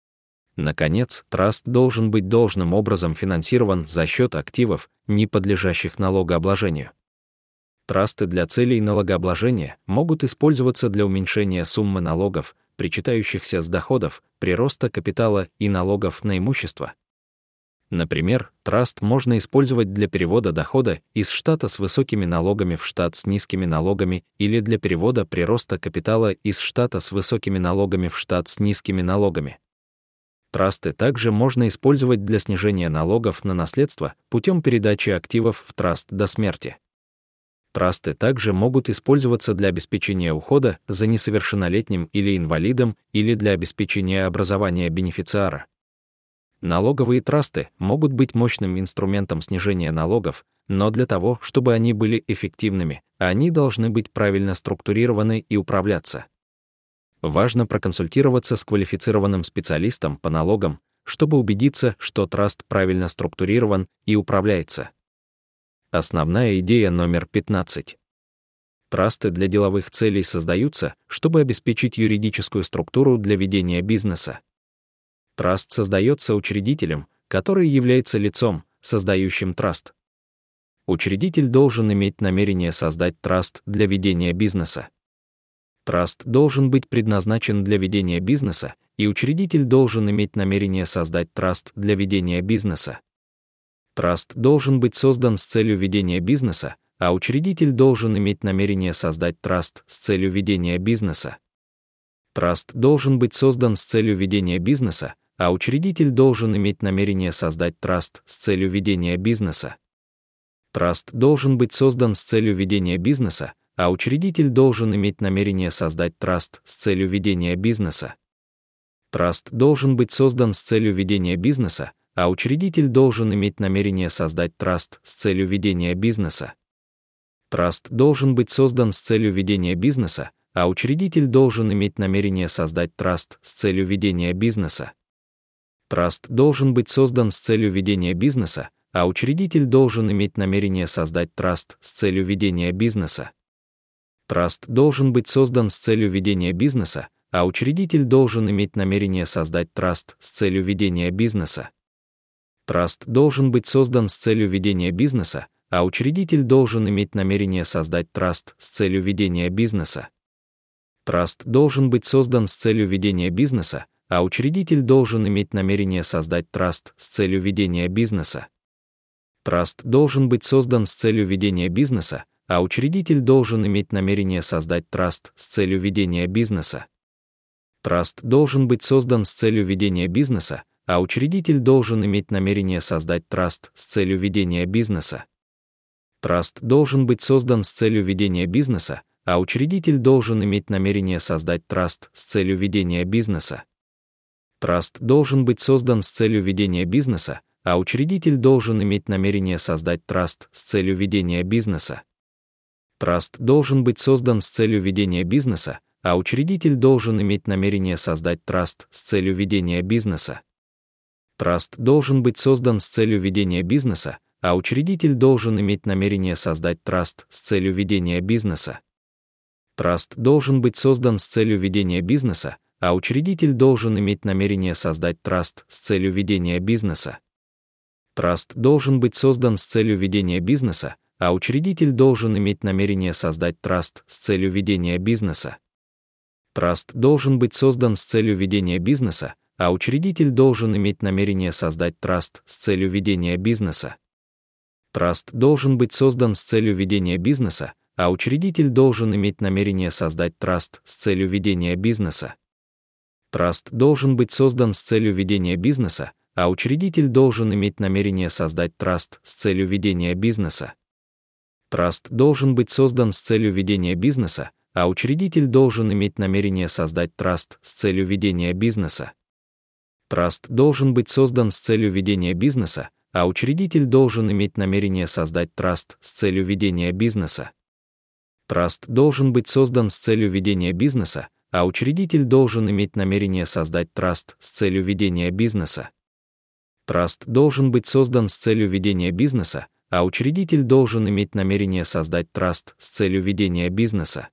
[SPEAKER 1] Наконец, траст должен быть должным образом финансирован за счет активов, не подлежащих налогообложению. Трасты для целей налогообложения могут использоваться для уменьшения суммы налогов, причитающихся с доходов, прироста капитала и налогов на имущество. Например, траст можно использовать для перевода дохода из штата с высокими налогами в штат с низкими налогами или для перевода прироста капитала из штата с высокими налогами в штат с низкими налогами. Трасты также можно использовать для снижения налогов на наследство путем передачи активов в траст до смерти. Трасты также могут использоваться для обеспечения ухода за несовершеннолетним или инвалидом или для обеспечения образования бенефициара. Налоговые трасты могут быть мощным инструментом снижения налогов, но для того, чтобы они были эффективными, они должны быть правильно структурированы и управляться. Важно проконсультироваться с квалифицированным специалистом по налогам, чтобы убедиться, что траст правильно структурирован и управляется. Основная идея номер пятнадцать. Трасты для деловых целей создаются, чтобы обеспечить юридическую структуру для ведения бизнеса. Траст создается учредителем, который является лицом, создающим траст. Учредитель должен иметь намерение создать траст для ведения бизнеса. Траст должен быть предназначен для ведения бизнеса, и учредитель должен иметь намерение создать траст для ведения бизнеса. Траст должен быть создан с целью ведения бизнеса, а учредитель должен иметь намерение создать траст с целью ведения бизнеса. Траст должен быть создан с целью ведения бизнеса, а учредитель должен иметь намерение создать траст с целью ведения бизнеса. Траст должен быть создан с целью ведения бизнеса, а учредитель должен иметь намерение создать траст с целью ведения бизнеса. Траст должен быть создан с целью ведения бизнеса, а учредитель должен иметь намерение создать траст с целью ведения бизнеса. Траст должен быть создан с целью ведения бизнеса, а учредитель должен иметь намерение создать траст с целью ведения бизнеса. Траст должен быть создан с целью ведения бизнеса, а учредитель должен иметь намерение создать траст с целью ведения бизнеса. Траст должен быть создан с целью ведения бизнеса, а учредитель должен иметь намерение создать траст с целью ведения бизнеса. Траст должен быть создан с целью ведения бизнеса, а учредитель должен иметь намерение создать траст с целью ведения бизнеса. Траст должен быть создан с целью ведения бизнеса, а учредитель должен иметь намерение создать траст с целью ведения бизнеса. Траст должен быть создан с целью ведения бизнеса, а учредитель должен иметь намерение создать траст с целью ведения бизнеса. Траст должен быть создан с целью ведения бизнеса, а учредитель должен иметь намерение создать траст с целью ведения бизнеса. Траст должен быть создан с целью ведения бизнеса, а учредитель должен иметь намерение создать траст с целью ведения бизнеса. Траст должен быть создан с целью ведения бизнеса, а учредитель должен иметь намерение создать траст с целью ведения бизнеса. Траст должен быть создан с целью ведения бизнеса, а учредитель должен иметь намерение создать траст с целью ведения бизнеса. Траст должен быть создан с целью ведения бизнеса, а учредитель должен иметь намерение создать траст с целью ведения бизнеса. Траст должен быть создан с целью ведения бизнеса, а учредитель должен иметь намерение создать траст с целью ведения бизнеса. Траст должен быть создан с целью ведения бизнеса, а учредитель должен иметь намерение создать траст с целью ведения бизнеса. Траст должен быть создан с целью ведения бизнеса, а учредитель должен иметь намерение создать траст с целью ведения бизнеса. Траст должен быть создан с целью ведения бизнеса, а учредитель должен иметь намерение создать траст с целью ведения бизнеса. Траст должен быть создан с целью ведения бизнеса, а учредитель должен иметь намерение создать траст с целью ведения бизнеса. Траст должен быть создан с целью ведения бизнеса, а учредитель должен иметь намерение создать траст с целью ведения бизнеса. Траст должен быть создан с целью ведения бизнеса, а учредитель должен иметь намерение создать траст с целью ведения бизнеса. Траст должен быть создан с целью ведения бизнеса, а учредитель должен иметь намерение создать траст с целью ведения бизнеса. Траст должен быть создан с целью ведения бизнеса, а учредитель должен иметь намерение создать траст с целью ведения бизнеса.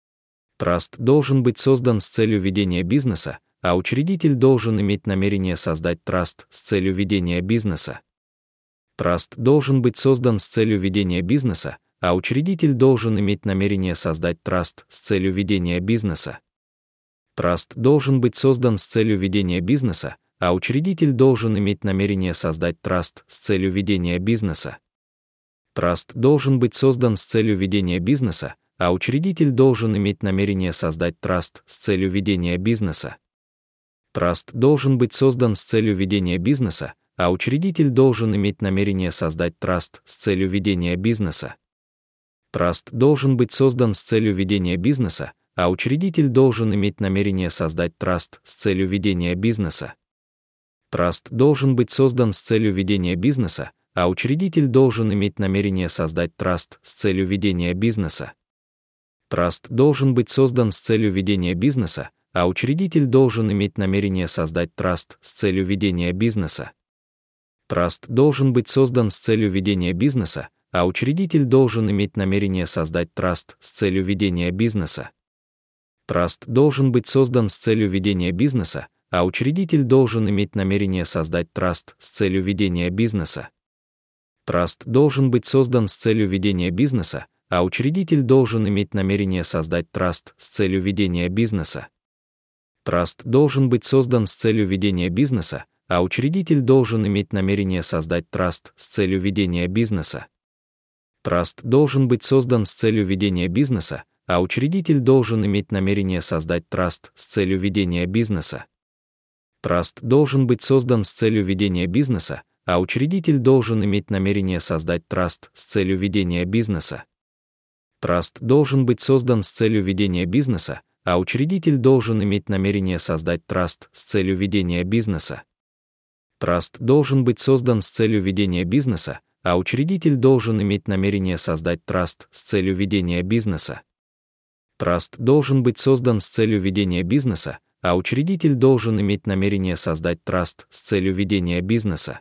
[SPEAKER 1] Траст должен быть создан с целью ведения бизнеса, а учредитель должен иметь намерение создать траст с целью ведения бизнеса. Траст должен быть создан с целью ведения бизнеса, а учредитель должен иметь намерение создать траст с целью ведения бизнеса. Траст должен быть создан с целью ведения бизнеса, а учредитель должен иметь намерение создать траст с целью ведения бизнеса. Траст должен быть создан с целью ведения бизнеса, а учредитель должен иметь намерение создать траст с целью ведения бизнеса. Траст должен быть создан с целью ведения бизнеса, а учредитель должен иметь намерение создать траст с целью ведения бизнеса. Траст должен быть создан с целью ведения бизнеса, а учредитель должен иметь намерение создать траст с целью ведения бизнеса. Траст должен быть создан с целью ведения бизнеса, а учредитель должен иметь намерение создать траст с целью ведения бизнеса. Траст должен быть создан с целью ведения бизнеса, а учредитель должен иметь намерение создать траст с целью ведения бизнеса. Траст должен быть создан с целью ведения бизнеса, а учредитель должен иметь намерение создать траст с целью ведения бизнеса. Траст должен быть создан с целью ведения бизнеса, а учредитель должен иметь намерение создать траст с целью ведения бизнеса. Траст должен быть создан с целью ведения бизнеса, а учредитель должен иметь намерение создать траст с целью ведения бизнеса. Траст должен быть создан с целью ведения бизнеса, а учредитель должен иметь намерение создать траст с целью ведения бизнеса. Траст должен быть создан с целью ведения бизнеса, а учредитель должен иметь намерение создать траст с целью ведения бизнеса. Траст должен быть создан с целью ведения бизнеса, а учредитель должен иметь намерение создать траст с целью ведения бизнеса. Траст должен быть создан с целью ведения бизнеса, а учредитель должен иметь намерение создать траст с целью ведения бизнеса. Траст должен быть создан с целью ведения бизнеса, а учредитель должен иметь намерение создать траст с целью ведения бизнеса. Траст должен быть создан с целью ведения бизнеса, а учредитель должен иметь намерение создать траст с целью ведения бизнеса.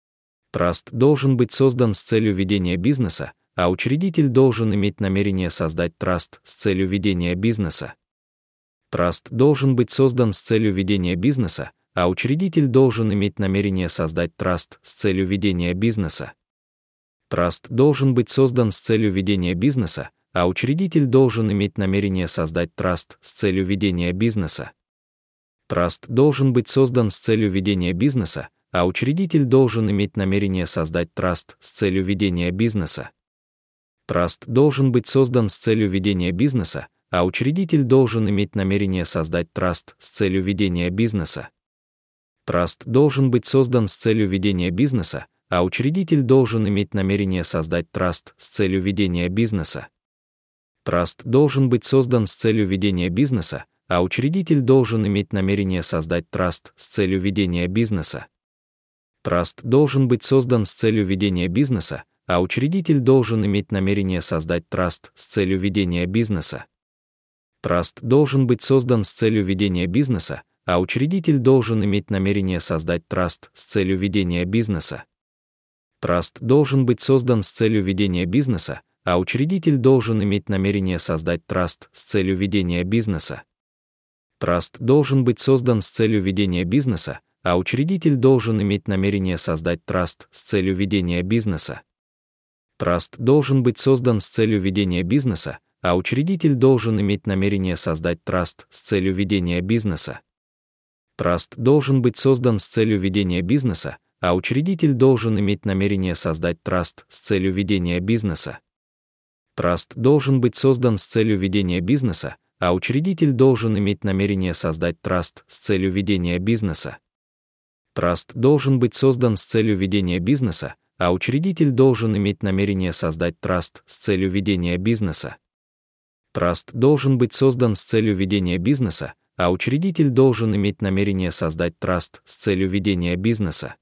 [SPEAKER 1] Траст должен быть создан с целью ведения бизнеса, а учредитель должен иметь намерение создать траст с целью ведения бизнеса. Траст должен быть создан с целью ведения бизнеса, а учредитель должен иметь намерение создать траст с целью ведения бизнеса. Траст должен быть создан с целью ведения бизнеса, а учредитель должен иметь намерение создать траст с целью ведения бизнеса. Траст должен быть создан с целью ведения бизнеса, а учредитель должен иметь намерение создать траст с целью ведения бизнеса. Траст должен быть создан с целью ведения бизнеса, а учредитель должен иметь намерение создать траст с целью ведения бизнеса. Траст должен быть создан с целью ведения бизнеса, а учредитель должен иметь намерение создать траст с целью ведения бизнеса. Траст должен быть создан с целью ведения бизнеса, а учредитель должен иметь намерение создать траст с целью ведения бизнеса. Траст должен быть создан с целью ведения бизнеса, а учредитель должен иметь намерение создать траст с целью ведения бизнеса. Траст должен быть создан с целью ведения бизнеса, а учредитель должен иметь намерение создать траст с целью ведения бизнеса. Траст должен быть создан с целью ведения бизнеса, а учредитель должен иметь намерение создать траст с целью ведения бизнеса. Траст должен быть создан с целью ведения бизнеса, а учредитель должен иметь намерение создать траст с целью ведения бизнеса. Траст должен быть создан с целью ведения бизнеса, а учредитель должен иметь намерение создать траст с целью ведения бизнеса. Траст должен быть создан с целью ведения бизнеса, а учредитель должен иметь намерение создать траст с целью ведения бизнеса. Траст должен быть создан с целью ведения бизнеса, а учредитель должен иметь намерение создать траст с целью ведения бизнеса. Траст должен быть создан с целью ведения бизнеса, а учредитель должен иметь намерение создать траст с целью ведения бизнеса. Траст должен быть создан с целью ведения бизнеса, а учредитель должен иметь намерение создать траст с целью ведения бизнеса.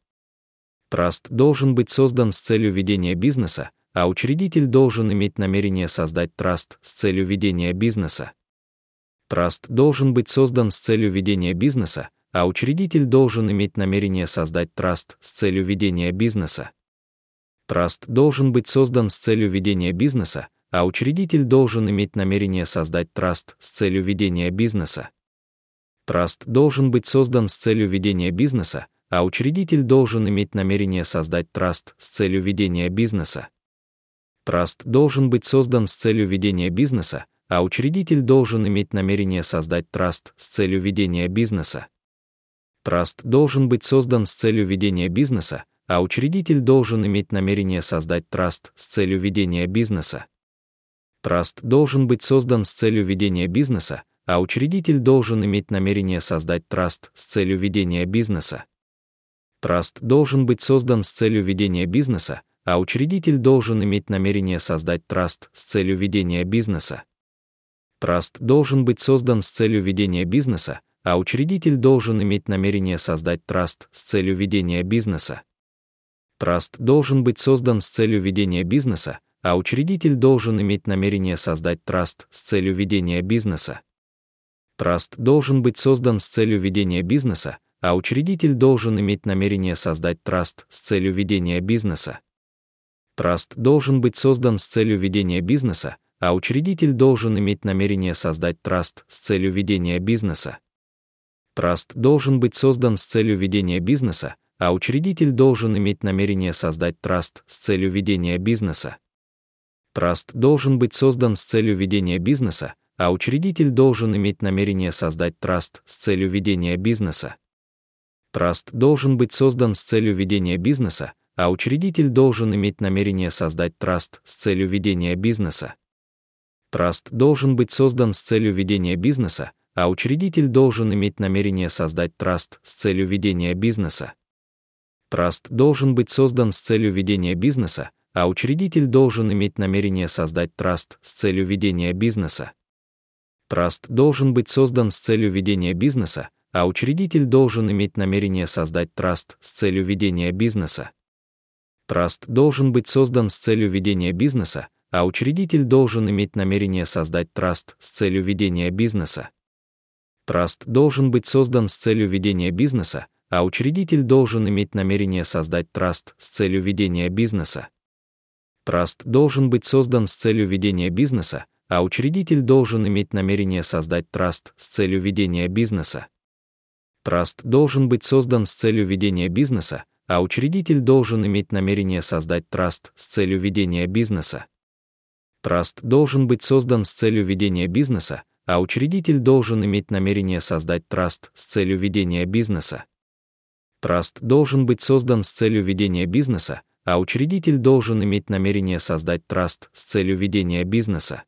[SPEAKER 1] Траст должен быть создан с целью ведения бизнеса, а учредитель должен иметь намерение создать траст с целью ведения бизнеса. Траст должен быть создан с целью ведения бизнеса, а учредитель должен иметь намерение создать траст с целью ведения бизнеса. Траст должен быть создан с целью ведения бизнеса, а учредитель должен иметь намерение создать траст с целью ведения бизнеса. Траст должен быть создан с целью ведения бизнеса, а учредитель должен иметь намерение создать траст с целью ведения бизнеса. Траст должен быть создан с целью ведения бизнеса, а учредитель должен иметь намерение создать траст с целью ведения бизнеса. Траст должен быть создан с целью ведения бизнеса, а учредитель должен иметь намерение создать траст с целью ведения бизнеса. Траст должен быть создан с целью ведения бизнеса, а учредитель должен иметь намерение создать траст с целью ведения бизнеса. Траст должен быть создан с целью ведения бизнеса, а учредитель должен иметь намерение создать траст с целью ведения бизнеса. Траст должен быть создан с целью ведения бизнеса, а учредитель должен иметь намерение создать траст с целью ведения бизнеса. Траст должен быть создан с целью ведения бизнеса, а учредитель должен иметь намерение создать траст с целью ведения бизнеса. Траст должен быть создан с целью ведения бизнеса, а учредитель должен иметь намерение создать траст с целью ведения бизнеса. Траст должен быть создан с целью ведения бизнеса, а учредитель должен иметь намерение создать траст с целью ведения бизнеса. Траст должен быть создан с целью ведения бизнеса, а учредитель должен иметь намерение создать траст с целью ведения бизнеса. Траст должен быть создан с целью ведения бизнеса, а учредитель должен иметь намерение создать траст с целью ведения бизнеса. Траст должен быть создан с целью ведения бизнеса, а учредитель должен иметь намерение создать траст с целью ведения бизнеса. Траст должен быть создан с целью ведения бизнеса, а учредитель должен иметь намерение создать траст с целью ведения бизнеса. Траст должен быть создан с целью ведения бизнеса, а учредитель должен иметь намерение создать траст с целью ведения бизнеса. Траст должен быть создан с целью ведения бизнеса, а учредитель должен иметь намерение создать траст с целью ведения бизнеса. Траст должен быть создан с целью ведения бизнеса, а учредитель должен иметь намерение создать траст с целью ведения бизнеса. Траст должен быть создан с целью ведения бизнеса, а учредитель должен иметь намерение создать траст с целью ведения бизнеса. Траст должен быть создан с целью ведения бизнеса, а учредитель должен иметь намерение создать траст с целью ведения бизнеса. Траст должен быть создан с целью ведения бизнеса, а учредитель должен иметь намерение создать траст с целью ведения бизнеса. Траст должен быть создан с целью ведения бизнеса, а учредитель должен иметь намерение создать траст с целью ведения бизнеса. Траст должен быть создан с целью ведения бизнеса, а учредитель должен иметь намерение создать траст с целью ведения бизнеса.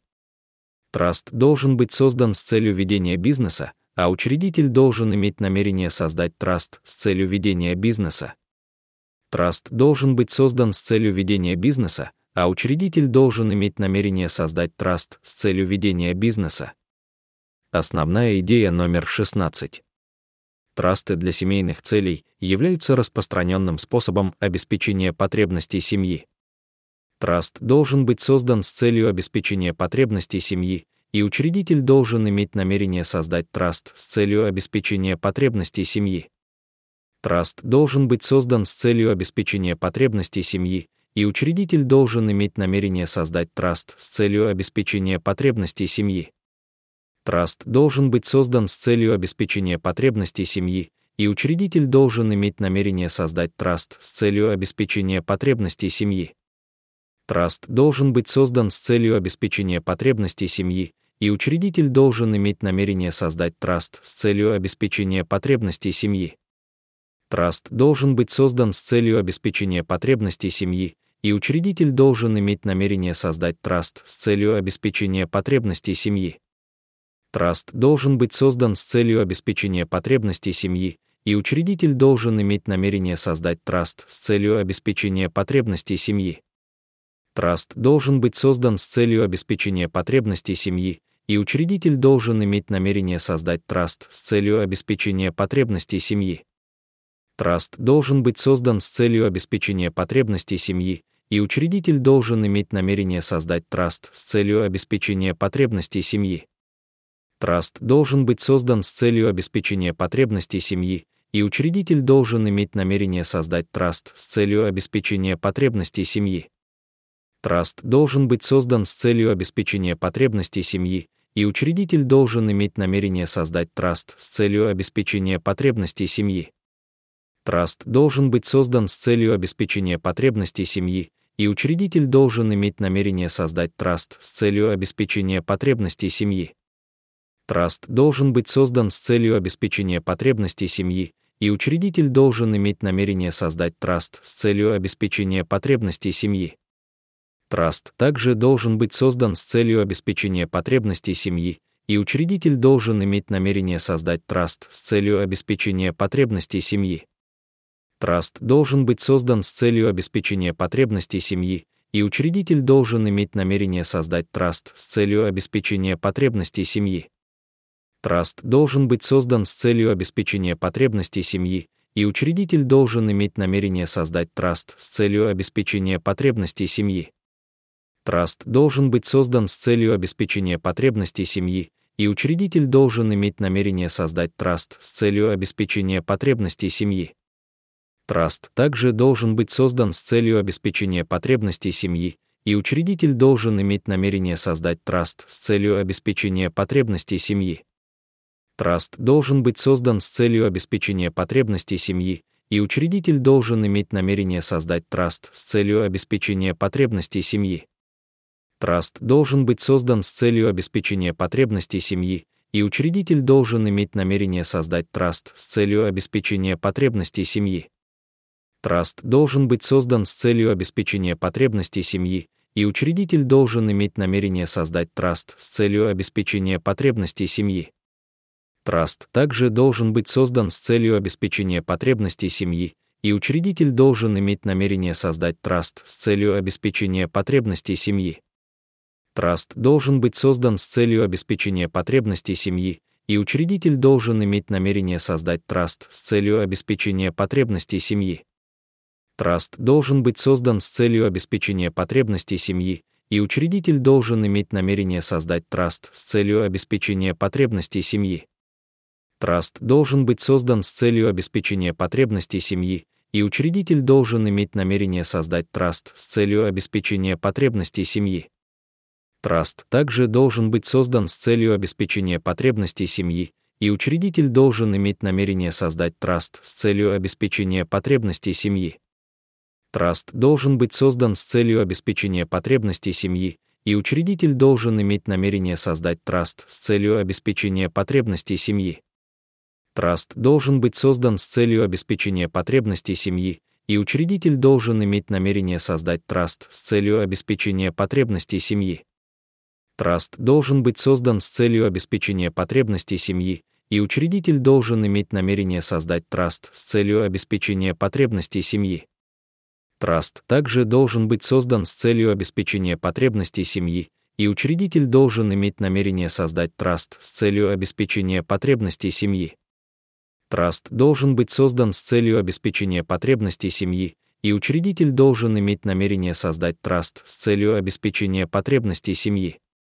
[SPEAKER 1] Траст должен быть создан с целью ведения бизнеса, а учредитель должен иметь намерение создать траст с целью ведения бизнеса. Траст должен быть создан с целью ведения бизнеса, а учредитель должен иметь намерение создать траст с целью ведения бизнеса. Основная идея номер шестнадцать. Трасты для семейных целей являются распространенным способом обеспечения потребностей семьи. Траст должен быть создан с целью обеспечения потребностей семьи, и учредитель должен иметь намерение создать траст с целью обеспечения потребностей семьи. Траст должен быть создан с целью обеспечения потребностей семьи, и учредитель должен иметь намерение создать траст с целью обеспечения потребностей семьи. Траст должен быть создан с целью обеспечения потребностей семьи, и учредитель должен иметь намерение создать траст с целью обеспечения потребностей семьи. Траст должен быть создан с целью обеспечения потребностей семьи, и учредитель должен иметь намерение создать траст с целью обеспечения потребностей семьи. Траст должен быть создан с целью обеспечения потребностей семьи, и учредитель должен иметь намерение создать траст с целью обеспечения потребностей семьи. Траст должен быть создан с целью обеспечения потребностей семьи, и учредитель должен иметь намерение создать траст с целью обеспечения потребностей семьи. Траст должен быть создан с целью обеспечения потребностей семьи, и учредитель должен иметь намерение создать траст с целью обеспечения потребностей семьи. Траст должен быть создан с целью обеспечения потребностей семьи, и учредитель должен иметь намерение создать траст с целью обеспечения потребностей семьи. Траст должен быть создан с целью обеспечения потребностей семьи, и учредитель должен иметь намерение создать траст с целью обеспечения потребностей семьи. Траст должен быть создан с целью обеспечения потребностей семьи, и учредитель должен иметь намерение создать траст с целью обеспечения потребностей семьи. Траст должен быть создан с целью обеспечения потребностей семьи, и учредитель должен иметь намерение создать траст с целью обеспечения потребностей семьи. Траст должен быть создан с целью обеспечения потребностей семьи, и учредитель должен иметь намерение создать траст с целью обеспечения потребностей семьи. Траст также должен быть создан с целью обеспечения потребностей семьи, и учредитель должен иметь намерение создать траст с целью обеспечения потребностей семьи. Траст должен быть создан с целью обеспечения потребностей семьи, и учредитель должен иметь намерение создать траст с целью обеспечения потребностей семьи. Траст должен быть создан с целью обеспечения потребностей семьи, и учредитель должен иметь намерение создать траст с целью обеспечения потребностей семьи. Траст должен быть создан с целью обеспечения потребностей семьи, и учредитель должен иметь намерение создать траст с целью обеспечения потребностей семьи. Траст также должен быть создан с целью обеспечения потребностей семьи, и учредитель должен иметь намерение создать траст с целью обеспечения потребностей семьи. Траст должен быть создан с целью обеспечения потребностей семьи, и учредитель должен иметь намерение создать траст с целью обеспечения потребностей семьи. Траст должен быть создан с целью обеспечения потребностей семьи, и учредитель должен иметь намерение создать траст с целью обеспечения потребностей семьи. Траст должен быть создан с целью обеспечения потребностей семьи, и учредитель должен иметь намерение создать траст с целью обеспечения потребностей семьи. Траст также должен быть создан с целью обеспечения потребностей семьи, и учредитель должен иметь намерение создать траст с целью обеспечения потребностей семьи. Траст должен быть создан с целью обеспечения потребностей семьи, и учредитель должен иметь намерение создать траст с целью обеспечения потребностей семьи. Траст должен быть создан с целью обеспечения потребностей семьи, и учредитель должен иметь намерение создать траст с целью обеспечения потребностей семьи. Траст должен быть создан с целью обеспечения потребностей семьи, и учредитель должен иметь намерение создать траст с целью обеспечения потребностей семьи. Траст также должен быть создан с целью обеспечения потребностей семьи, и учредитель должен иметь намерение создать траст с целью обеспечения потребностей семьи. Траст должен быть создан с целью обеспечения потребностей семьи, и учредитель должен иметь намерение создать траст с целью обеспечения потребностей семьи. Траст должен быть создан с целью обеспечения потребностей семьи, и учредитель должен иметь намерение создать траст с целью обеспечения потребностей семьи. Траст должен быть создан с целью обеспечения потребностей семьи, и учредитель должен иметь намерение создать траст с целью обеспечения потребностей семьи. Траст также должен быть создан с целью обеспечения потребностей семьи, и учредитель должен иметь намерение создать траст с целью обеспечения потребностей семьи. Траст должен быть создан с целью обеспечения потребностей семьи, и учредитель должен иметь намерение создать траст с целью обеспечения потребностей семьи.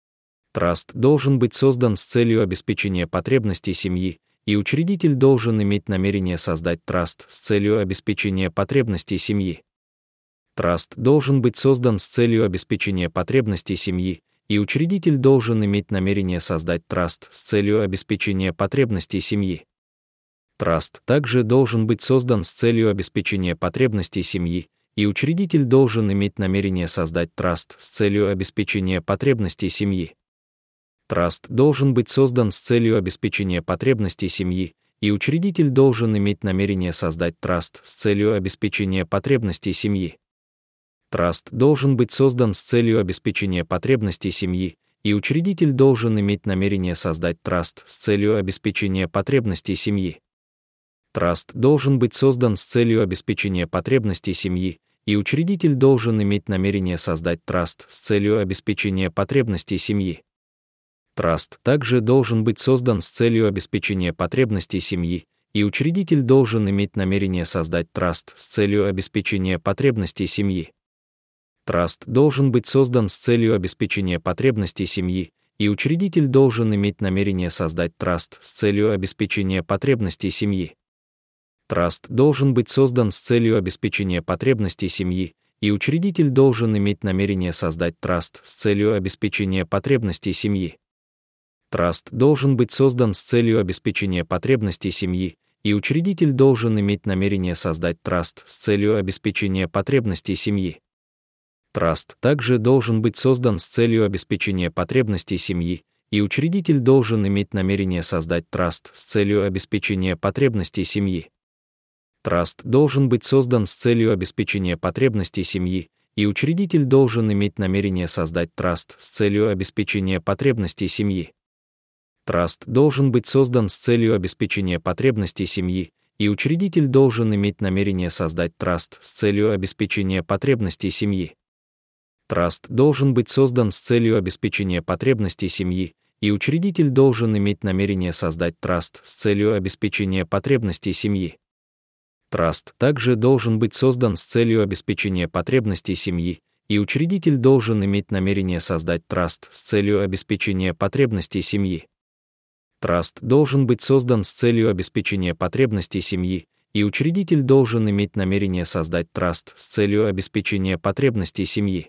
[SPEAKER 1] Траст должен быть создан с целью обеспечения потребностей семьи, и учредитель должен иметь намерение создать траст с целью обеспечения потребностей семьи. Траст должен быть создан с целью обеспечения потребностей семьи, и учредитель должен иметь намерение создать траст с целью обеспечения потребностей семьи. Траст также должен быть создан с целью обеспечения потребностей семьи, и учредитель должен иметь намерение создать траст с целью обеспечения потребностей семьи. Траст должен быть создан с целью обеспечения потребностей семьи, и учредитель должен иметь намерение создать траст с целью обеспечения потребностей семьи. Траст должен быть создан с целью обеспечения потребностей семьи, и учредитель должен иметь намерение создать траст с целью обеспечения потребностей семьи. Траст должен быть создан с целью обеспечения потребностей семьи, и учредитель должен иметь намерение создать траст с целью обеспечения потребностей семьи. Траст также должен быть создан с целью обеспечения потребностей семьи, и учредитель должен иметь намерение создать траст с целью обеспечения потребностей семьи. Траст должен быть создан с целью обеспечения потребностей семьи, и учредитель должен иметь намерение создать траст с целью обеспечения потребностей семьи. Траст должен быть создан с целью обеспечения потребностей семьи, и учредитель должен иметь намерение создать траст с целью обеспечения потребностей семьи. Траст должен быть создан с целью обеспечения потребностей семьи, и учредитель должен иметь намерение создать траст с целью обеспечения потребностей семьи. Траст также должен быть создан с целью обеспечения потребностей семьи, и учредитель должен иметь намерение создать траст с целью обеспечения потребностей семьи. Траст должен быть создан с целью обеспечения потребностей семьи, и учредитель должен иметь намерение создать траст с целью обеспечения потребностей семьи. Траст должен быть создан с целью обеспечения потребностей семьи, и учредитель должен иметь намерение создать траст с целью обеспечения потребностей семьи. Траст должен быть создан с целью обеспечения потребностей семьи, и учредитель должен иметь намерение создать траст с целью обеспечения потребностей семьи. Траст также должен быть создан с целью обеспечения потребностей семьи, и учредитель должен иметь намерение создать траст с целью обеспечения потребностей семьи. Траст должен быть создан с целью обеспечения потребностей семьи, и учредитель должен иметь намерение создать траст с целью обеспечения потребностей семьи.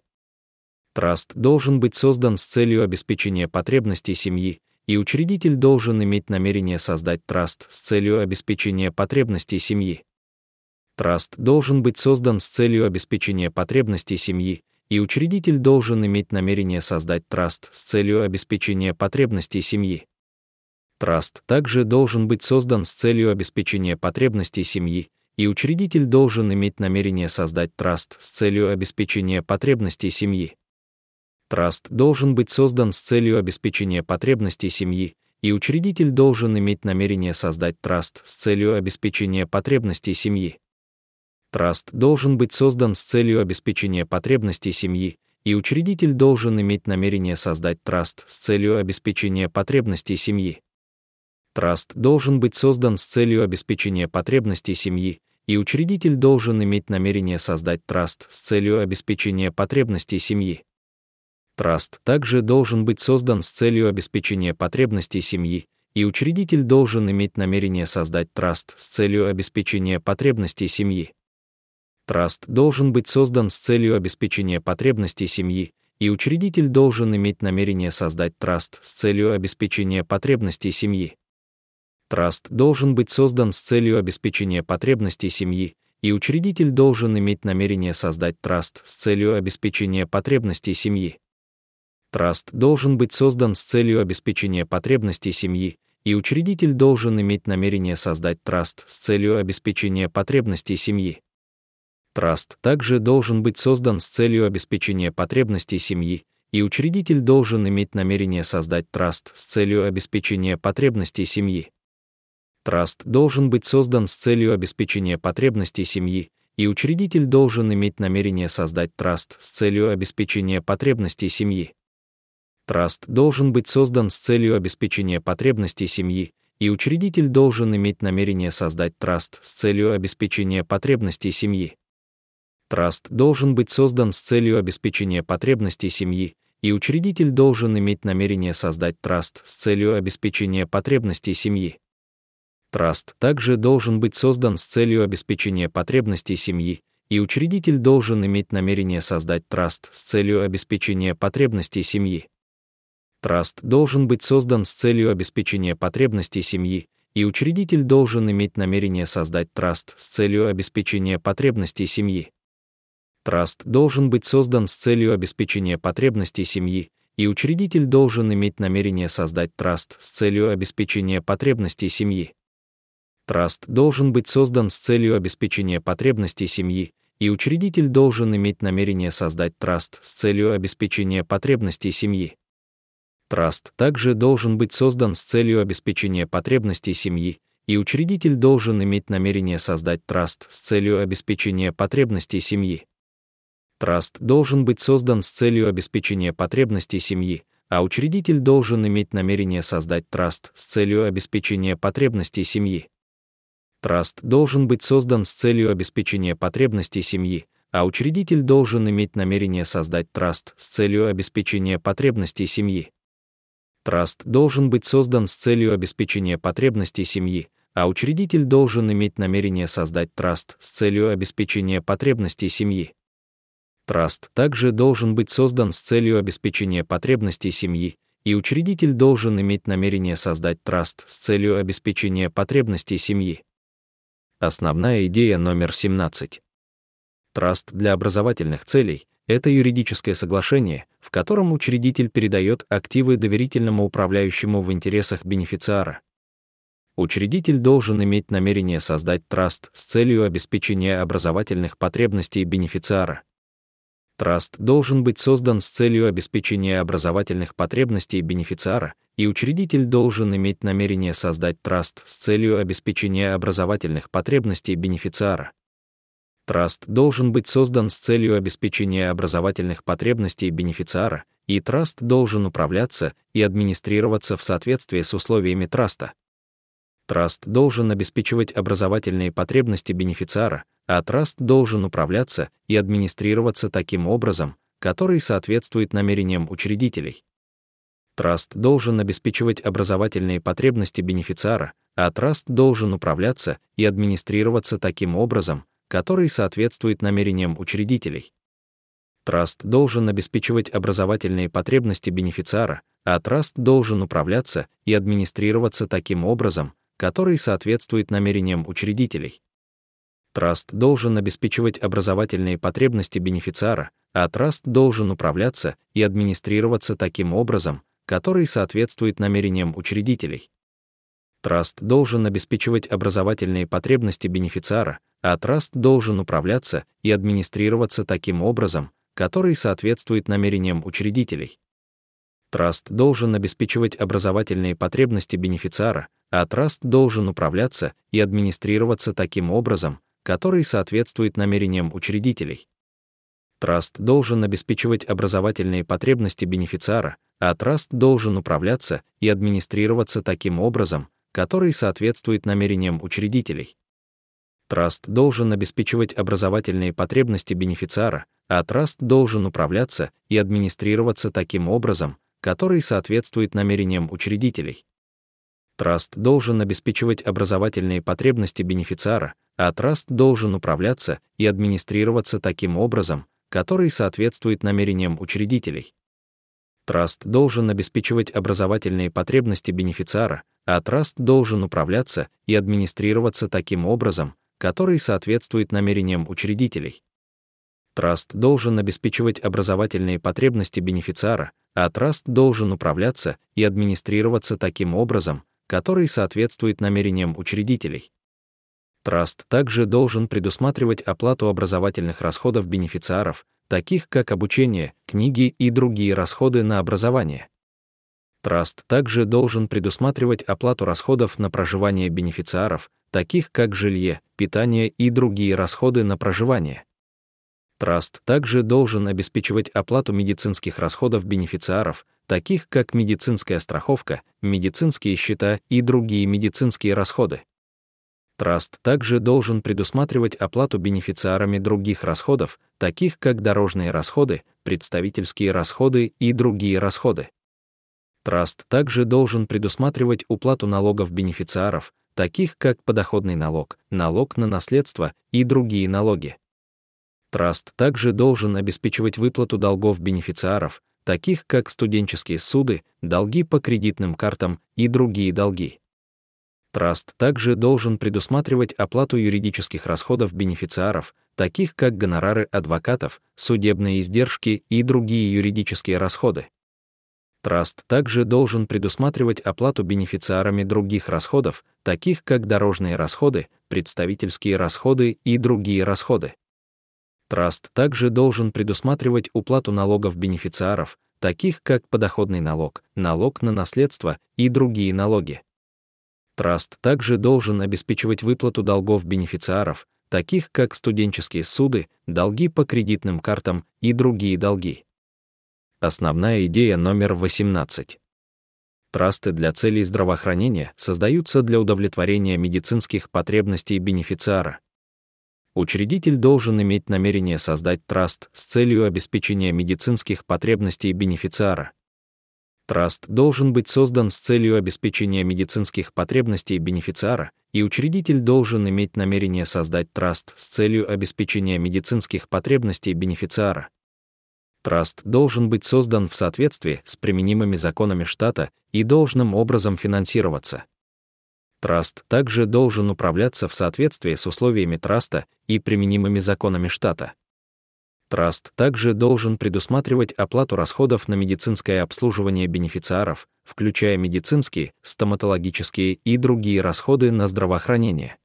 [SPEAKER 1] Траст должен быть создан с целью обеспечения потребностей семьи, и учредитель должен иметь намерение создать траст с целью обеспечения потребностей семьи. Траст должен быть создан с целью обеспечения потребностей семьи, и учредитель должен иметь намерение создать траст с целью обеспечения потребностей семьи. Траст также должен быть создан с целью обеспечения потребностей семьи, и учредитель должен иметь намерение создать траст с целью обеспечения потребностей семьи. Траст должен быть создан с целью обеспечения потребностей семьи, и учредитель должен иметь намерение создать траст с целью обеспечения потребностей семьи. Траст должен быть создан с целью обеспечения потребностей семьи, и учредитель должен иметь намерение создать траст с целью обеспечения потребностей семьи. Траст должен быть создан с целью обеспечения потребностей семьи, и учредитель должен иметь намерение создать траст с целью обеспечения потребностей семьи. Траст также должен быть создан с целью обеспечения потребностей семьи, и учредитель должен иметь намерение создать траст с целью обеспечения потребностей семьи. Траст должен быть создан с целью обеспечения потребностей семьи, и учредитель должен иметь намерение создать траст с целью обеспечения потребностей семьи. Траст должен быть создан с целью обеспечения потребностей семьи, и учредитель должен иметь намерение создать траст с целью обеспечения потребностей семьи. Траст должен быть создан с целью обеспечения потребностей семьи, и учредитель должен иметь намерение создать траст с целью обеспечения потребностей семьи. Траст также должен быть создан с целью обеспечения потребностей семьи, и учредитель должен иметь намерение создать траст с целью обеспечения потребностей семьи. Траст должен быть создан с целью обеспечения потребностей семьи, и учредитель должен иметь намерение создать траст с целью обеспечения потребностей семьи. Траст должен быть создан с целью обеспечения потребностей семьи, и учредитель должен иметь намерение создать траст с целью обеспечения потребностей семьи. Траст должен быть создан с целью обеспечения потребностей семьи, и учредитель должен иметь намерение создать траст с целью обеспечения потребностей семьи. Траст также должен быть создан с целью обеспечения потребностей семьи, и учредитель должен иметь намерение создать траст с целью обеспечения потребностей семьи. Траст должен быть создан с целью обеспечения потребностей семьи, и учредитель должен иметь намерение создать траст с целью обеспечения потребностей семьи. Траст должен быть создан с целью обеспечения потребностей семьи, и учредитель должен иметь намерение создать траст с целью обеспечения потребностей семьи. Траст должен быть создан с целью обеспечения потребностей семьи, и учредитель должен иметь намерение создать траст с целью обеспечения потребностей семьи. Траст также должен быть создан с целью обеспечения потребностей семьи, и учредитель должен иметь намерение создать траст с целью обеспечения потребностей семьи. Траст должен быть создан с целью обеспечения потребностей семьи, а учредитель должен иметь намерение создать траст с целью обеспечения потребностей семьи. Траст должен быть создан с целью обеспечения потребностей семьи, а учредитель должен иметь намерение создать траст с целью обеспечения потребностей семьи. Траст должен быть создан с целью обеспечения потребностей семьи, а учредитель должен иметь намерение создать траст с целью обеспечения потребностей семьи. Траст также должен быть создан с целью обеспечения потребностей семьи, и учредитель должен иметь намерение создать траст с целью обеспечения потребностей семьи. Основная идея номер семнадцать. Траст для образовательных целей — это юридическое соглашение, в котором учредитель передает активы доверительному управляющему в интересах бенефициара. Учредитель должен иметь намерение создать траст с целью обеспечения образовательных потребностей бенефициара. Траст должен быть создан с целью обеспечения образовательных потребностей бенефициара, и учредитель должен иметь намерение создать траст с целью обеспечения образовательных потребностей бенефициара. Траст должен быть создан с целью обеспечения образовательных потребностей бенефициара, и траст должен управляться и администрироваться в соответствии с условиями траста. Траст должен обеспечивать образовательные потребности бенефициара, а траст должен управляться и администрироваться таким образом, который соответствует намерениям учредителей. Траст должен обеспечивать образовательные потребности бенефициара, а траст должен управляться и администрироваться таким образом, который соответствует намерениям учредителей. Траст должен обеспечивать образовательные потребности бенефициара, а траст должен управляться и администрироваться таким образом, который соответствует намерениям учредителей. Траст должен обеспечивать образовательные потребности бенефициара, а траст должен управляться и администрироваться таким образом, который соответствует намерениям учредителей. Траст должен обеспечивать образовательные потребности бенефициара, а траст должен управляться и администрироваться таким образом, который соответствует намерениям учредителей. Траст должен обеспечивать образовательные потребности бенефициара, а траст должен управляться и администрироваться таким образом, который соответствует намерениям учредителей. Траст должен обеспечивать образовательные потребности бенефициара, а траст должен управляться и администрироваться таким образом, который соответствует намерениям учредителей. Траст должен обеспечивать образовательные потребности бенефициара, а траст должен управляться и администрироваться таким образом, который соответствует намерениям учредителей. Траст должен обеспечивать образовательные потребности бенефициара, а траст должен управляться и администрироваться таким образом, который соответствует намерениям учредителей. Траст должен обеспечивать образовательные потребности бенефициара, а траст должен управляться и администрироваться таким образом, который соответствует намерениям учредителей. Траст должен обеспечивать образовательные потребности бенефициара, а траст должен управляться и администрироваться таким образом, который соответствует намерениям учредителей. Траст также должен предусматривать оплату образовательных расходов бенефициаров, таких как обучение, книги и другие расходы на образование. Траст также должен предусматривать оплату расходов на проживание бенефициаров, таких как жилье, питание и другие расходы на проживание. Траст также должен обеспечивать оплату медицинских расходов бенефициаров, таких как медицинская страховка, медицинские счета и другие медицинские расходы. Траст также должен предусматривать оплату бенефициарами других расходов, таких как дорожные расходы, представительские расходы и другие расходы. Траст также должен предусматривать уплату налогов бенефициаров, таких как подоходный налог, налог на наследство и другие налоги. Траст также должен обеспечивать выплату долгов бенефициаров, таких как студенческие суды, долги по кредитным картам и другие долги. Траст также должен предусматривать оплату юридических расходов бенефициаров, таких как гонорары адвокатов, судебные издержки и другие юридические расходы. Траст также должен предусматривать оплату бенефициарами других расходов, таких как дорожные расходы, представительские расходы и другие расходы. Траст также должен предусматривать уплату налогов бенефициаров, таких как подоходный налог, налог на наследство и другие налоги. Траст также должен обеспечивать выплату долгов бенефициаров, таких как студенческие суды, долги по кредитным картам и другие долги. Основная идея номер восемнадцать. Трасты для целей здравоохранения создаются для удовлетворения медицинских потребностей бенефициара. Учредитель должен иметь намерение создать траст с целью обеспечения медицинских потребностей бенефициара. Траст должен быть создан с целью обеспечения медицинских потребностей бенефициара, и учредитель должен иметь намерение создать траст с целью обеспечения медицинских потребностей бенефициара. Траст должен быть создан в соответствии с применимыми законами штата и должным образом финансироваться. Траст также должен управляться в соответствии с условиями траста и применимыми законами штата. Траст также должен предусматривать оплату расходов на медицинское обслуживание бенефициаров, включая медицинские, стоматологические и другие расходы на здравоохранение.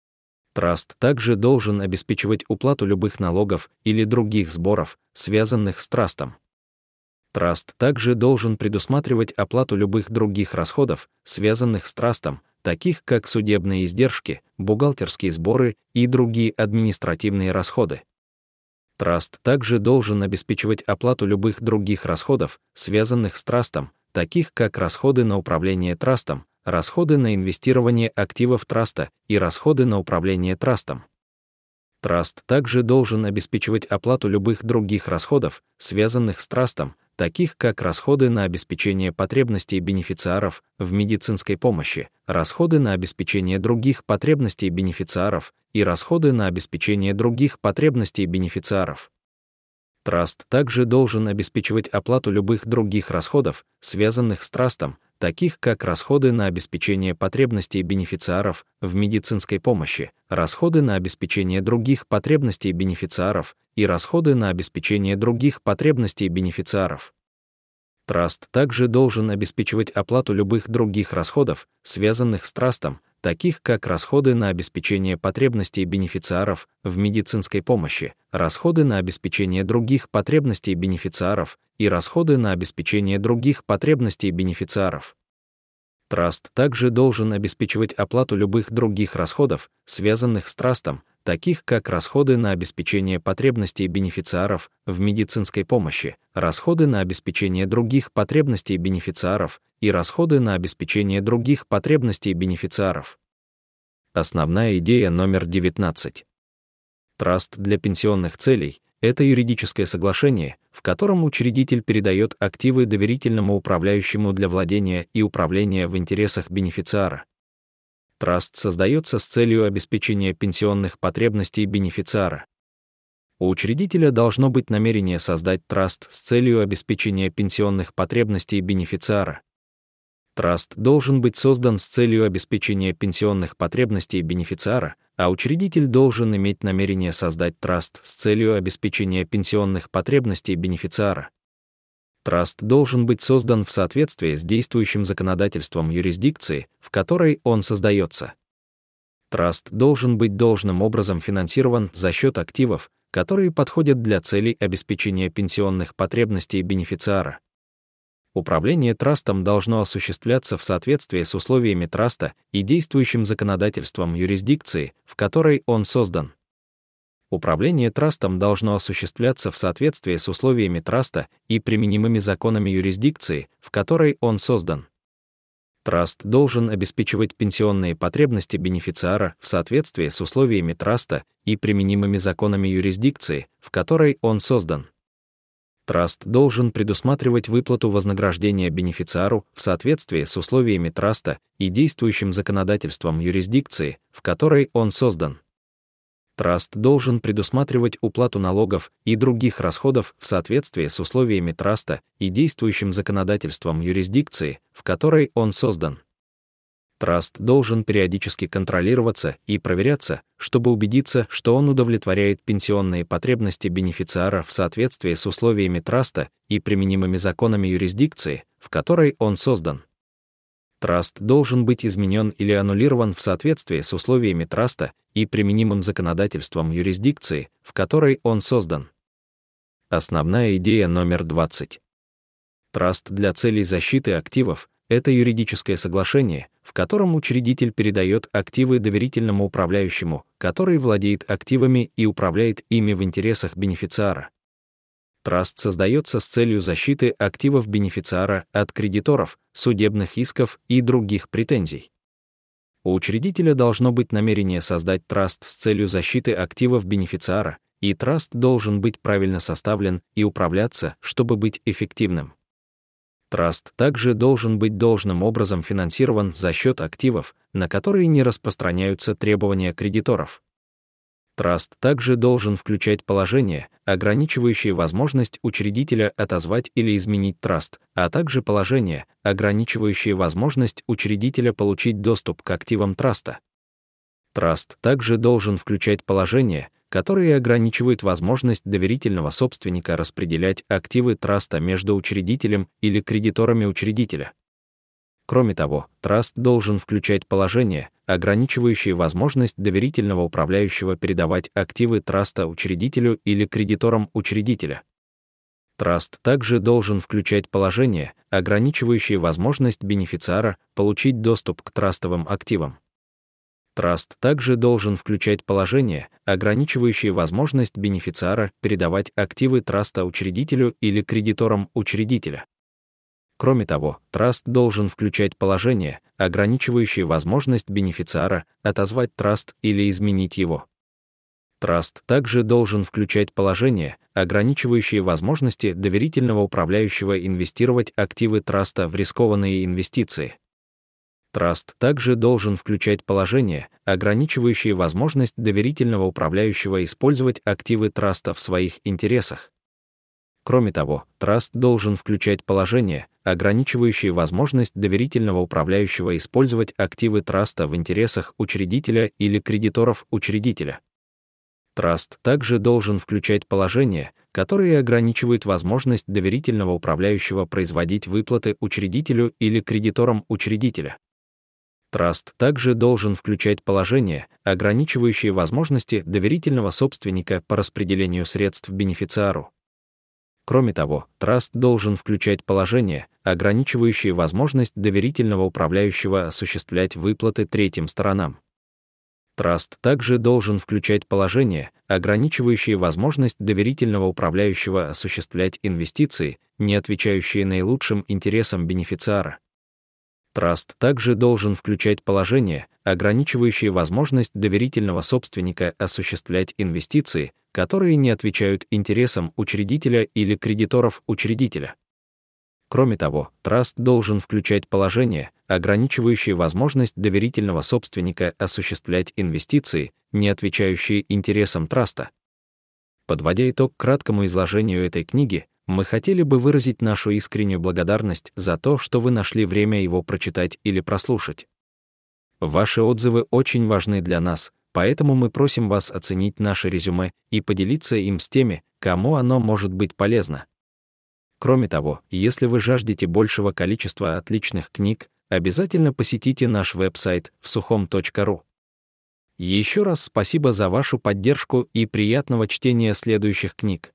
[SPEAKER 1] Траст также должен обеспечивать уплату любых налогов или других сборов, связанных с трастом. Траст также должен предусматривать оплату любых других расходов, связанных с трастом, таких как судебные издержки, бухгалтерские сборы и другие административные расходы. Траст также должен обеспечивать оплату любых других расходов, связанных с трастом, таких как расходы на управление трастом, расходы на инвестирование активов траста и расходы на управление трастом. Траст также должен обеспечивать оплату любых других расходов, связанных с трастом, таких как расходы на обеспечение потребностей бенефициаров в медицинской помощи, расходы на обеспечение других потребностей бенефициаров и расходы на обеспечение других потребностей бенефициаров. Траст также должен обеспечивать оплату любых других расходов, связанных с трастом, таких как расходы на обеспечение потребностей бенефициаров в медицинской помощи, расходы на обеспечение других потребностей бенефициаров и расходы на обеспечение других потребностей бенефициаров. Траст также должен обеспечивать оплату любых других расходов, связанных с трастом, таких как расходы на обеспечение потребностей бенефициаров в медицинской помощи, расходы на обеспечение других потребностей бенефициаров и расходы на обеспечение других потребностей бенефициаров. Траст также должен обеспечивать оплату любых других расходов, связанных с трастом, таких как расходы на обеспечение потребностей бенефициаров в медицинской помощи, расходы на обеспечение других потребностей бенефициаров и расходы на обеспечение других потребностей бенефициаров. Основная идея номер девятнадцать. Траст для пенсионных целей — это юридическое соглашение, в котором учредитель передает активы доверительному управляющему для владения и управления в интересах бенефициара. Траст создается с целью обеспечения пенсионных потребностей бенефициара. У учредителя должно быть намерение создать траст с целью обеспечения пенсионных потребностей бенефициара. Траст должен быть создан с целью обеспечения пенсионных потребностей бенефициара, а учредитель должен иметь намерение создать траст с целью обеспечения пенсионных потребностей бенефициара. Траст должен быть создан в соответствии с действующим законодательством юрисдикции, в которой он создается. Траст должен быть должным образом финансирован за счет активов, которые подходят для целей обеспечения пенсионных потребностей бенефициара. Управление трастом должно осуществляться в соответствии с условиями траста и действующим законодательством юрисдикции, в которой он создан. Управление трастом должно осуществляться в соответствии с условиями траста и применимыми законами юрисдикции, в которой он создан. Траст должен обеспечивать пенсионные потребности бенефициара в соответствии с условиями траста и применимыми законами юрисдикции, в которой он создан. Траст должен предусматривать выплату вознаграждения бенефициару в соответствии с условиями траста и действующим законодательством юрисдикции, в которой он создан. Траст должен предусматривать уплату налогов и других расходов в соответствии с условиями траста и действующим законодательством юрисдикции, в которой он создан. Траст должен периодически контролироваться и проверяться, чтобы убедиться, что он удовлетворяет пенсионные потребности бенефициара в соответствии с условиями траста и применимыми законами юрисдикции, в которой он создан. Траст должен быть изменен или аннулирован в соответствии с условиями траста и применимым законодательством юрисдикции, в которой он создан. Основная идея номер двадцать. Траст для целей защиты активов — это юридическое соглашение, в котором учредитель передает активы доверительному управляющему, который владеет активами и управляет ими в интересах бенефициара. Траст создается с целью защиты активов бенефициара от кредиторов, судебных исков и других претензий. У учредителя должно быть намерение создать траст с целью защиты активов бенефициара, и траст должен быть правильно составлен и управляться, чтобы быть эффективным. Траст также должен быть должным образом финансирован за счет активов, на которые не распространяются требования кредиторов. Траст также должен включать положения, ограничивающие возможность учредителя отозвать или изменить траст, а также положения, ограничивающие возможность учредителя получить доступ к активам траста. Траст также должен включать положения, которые ограничивают возможность доверительного собственника распределять активы траста между учредителем или кредиторами учредителя. Кроме того, траст должен включать положения, ограничивающие возможность доверительного управляющего передавать активы траста учредителю или кредиторам учредителя. Траст также должен включать положения, ограничивающие возможность бенефициара получить доступ к трастовым активам. Траст также должен включать положения, ограничивающие возможность бенефициара передавать активы траста учредителю или кредиторам учредителя. Кроме того, траст должен включать положения, ограничивающие возможность бенефициара отозвать траст или изменить его. Траст также должен включать положения, ограничивающие возможности доверительного управляющего инвестировать активы траста в рискованные инвестиции. Траст также должен включать положения, ограничивающие возможность доверительного управляющего использовать активы траста в своих интересах. Кроме того, траст должен включать положения, ограничивающие возможность доверительного управляющего использовать активы траста в интересах учредителя или кредиторов учредителя. Траст также должен включать положения, которые ограничивают возможность доверительного управляющего производить выплаты учредителю или кредиторам учредителя. Траст также должен включать положения, ограничивающие возможности доверительного собственника по распределению средств бенефициару. Кроме того, траст должен включать положения, ограничивающие возможность доверительного управляющего осуществлять выплаты третьим сторонам. Траст также должен включать положения, ограничивающие возможность доверительного управляющего осуществлять инвестиции, не отвечающие наилучшим интересам бенефициара. Траст также должен включать положения, ограничивающие возможность доверительного собственника осуществлять инвестиции, которые не отвечают интересам учредителя или кредиторов учредителя. Кроме того, траст должен включать положения, ограничивающие возможность доверительного собственника осуществлять инвестиции, не отвечающие интересам траста. Подводя итог краткому изложению этой книги, мы хотели бы выразить нашу искреннюю благодарность за то, что вы нашли время его прочитать или прослушать. Ваши отзывы очень важны для нас, поэтому мы просим вас оценить наше резюме и поделиться им с теми, кому оно может быть полезно. Кроме того, если вы жаждете большего количества отличных книг, обязательно посетите наш веб-сайт всухом точка ру. Еще раз спасибо за вашу поддержку и приятного чтения следующих книг.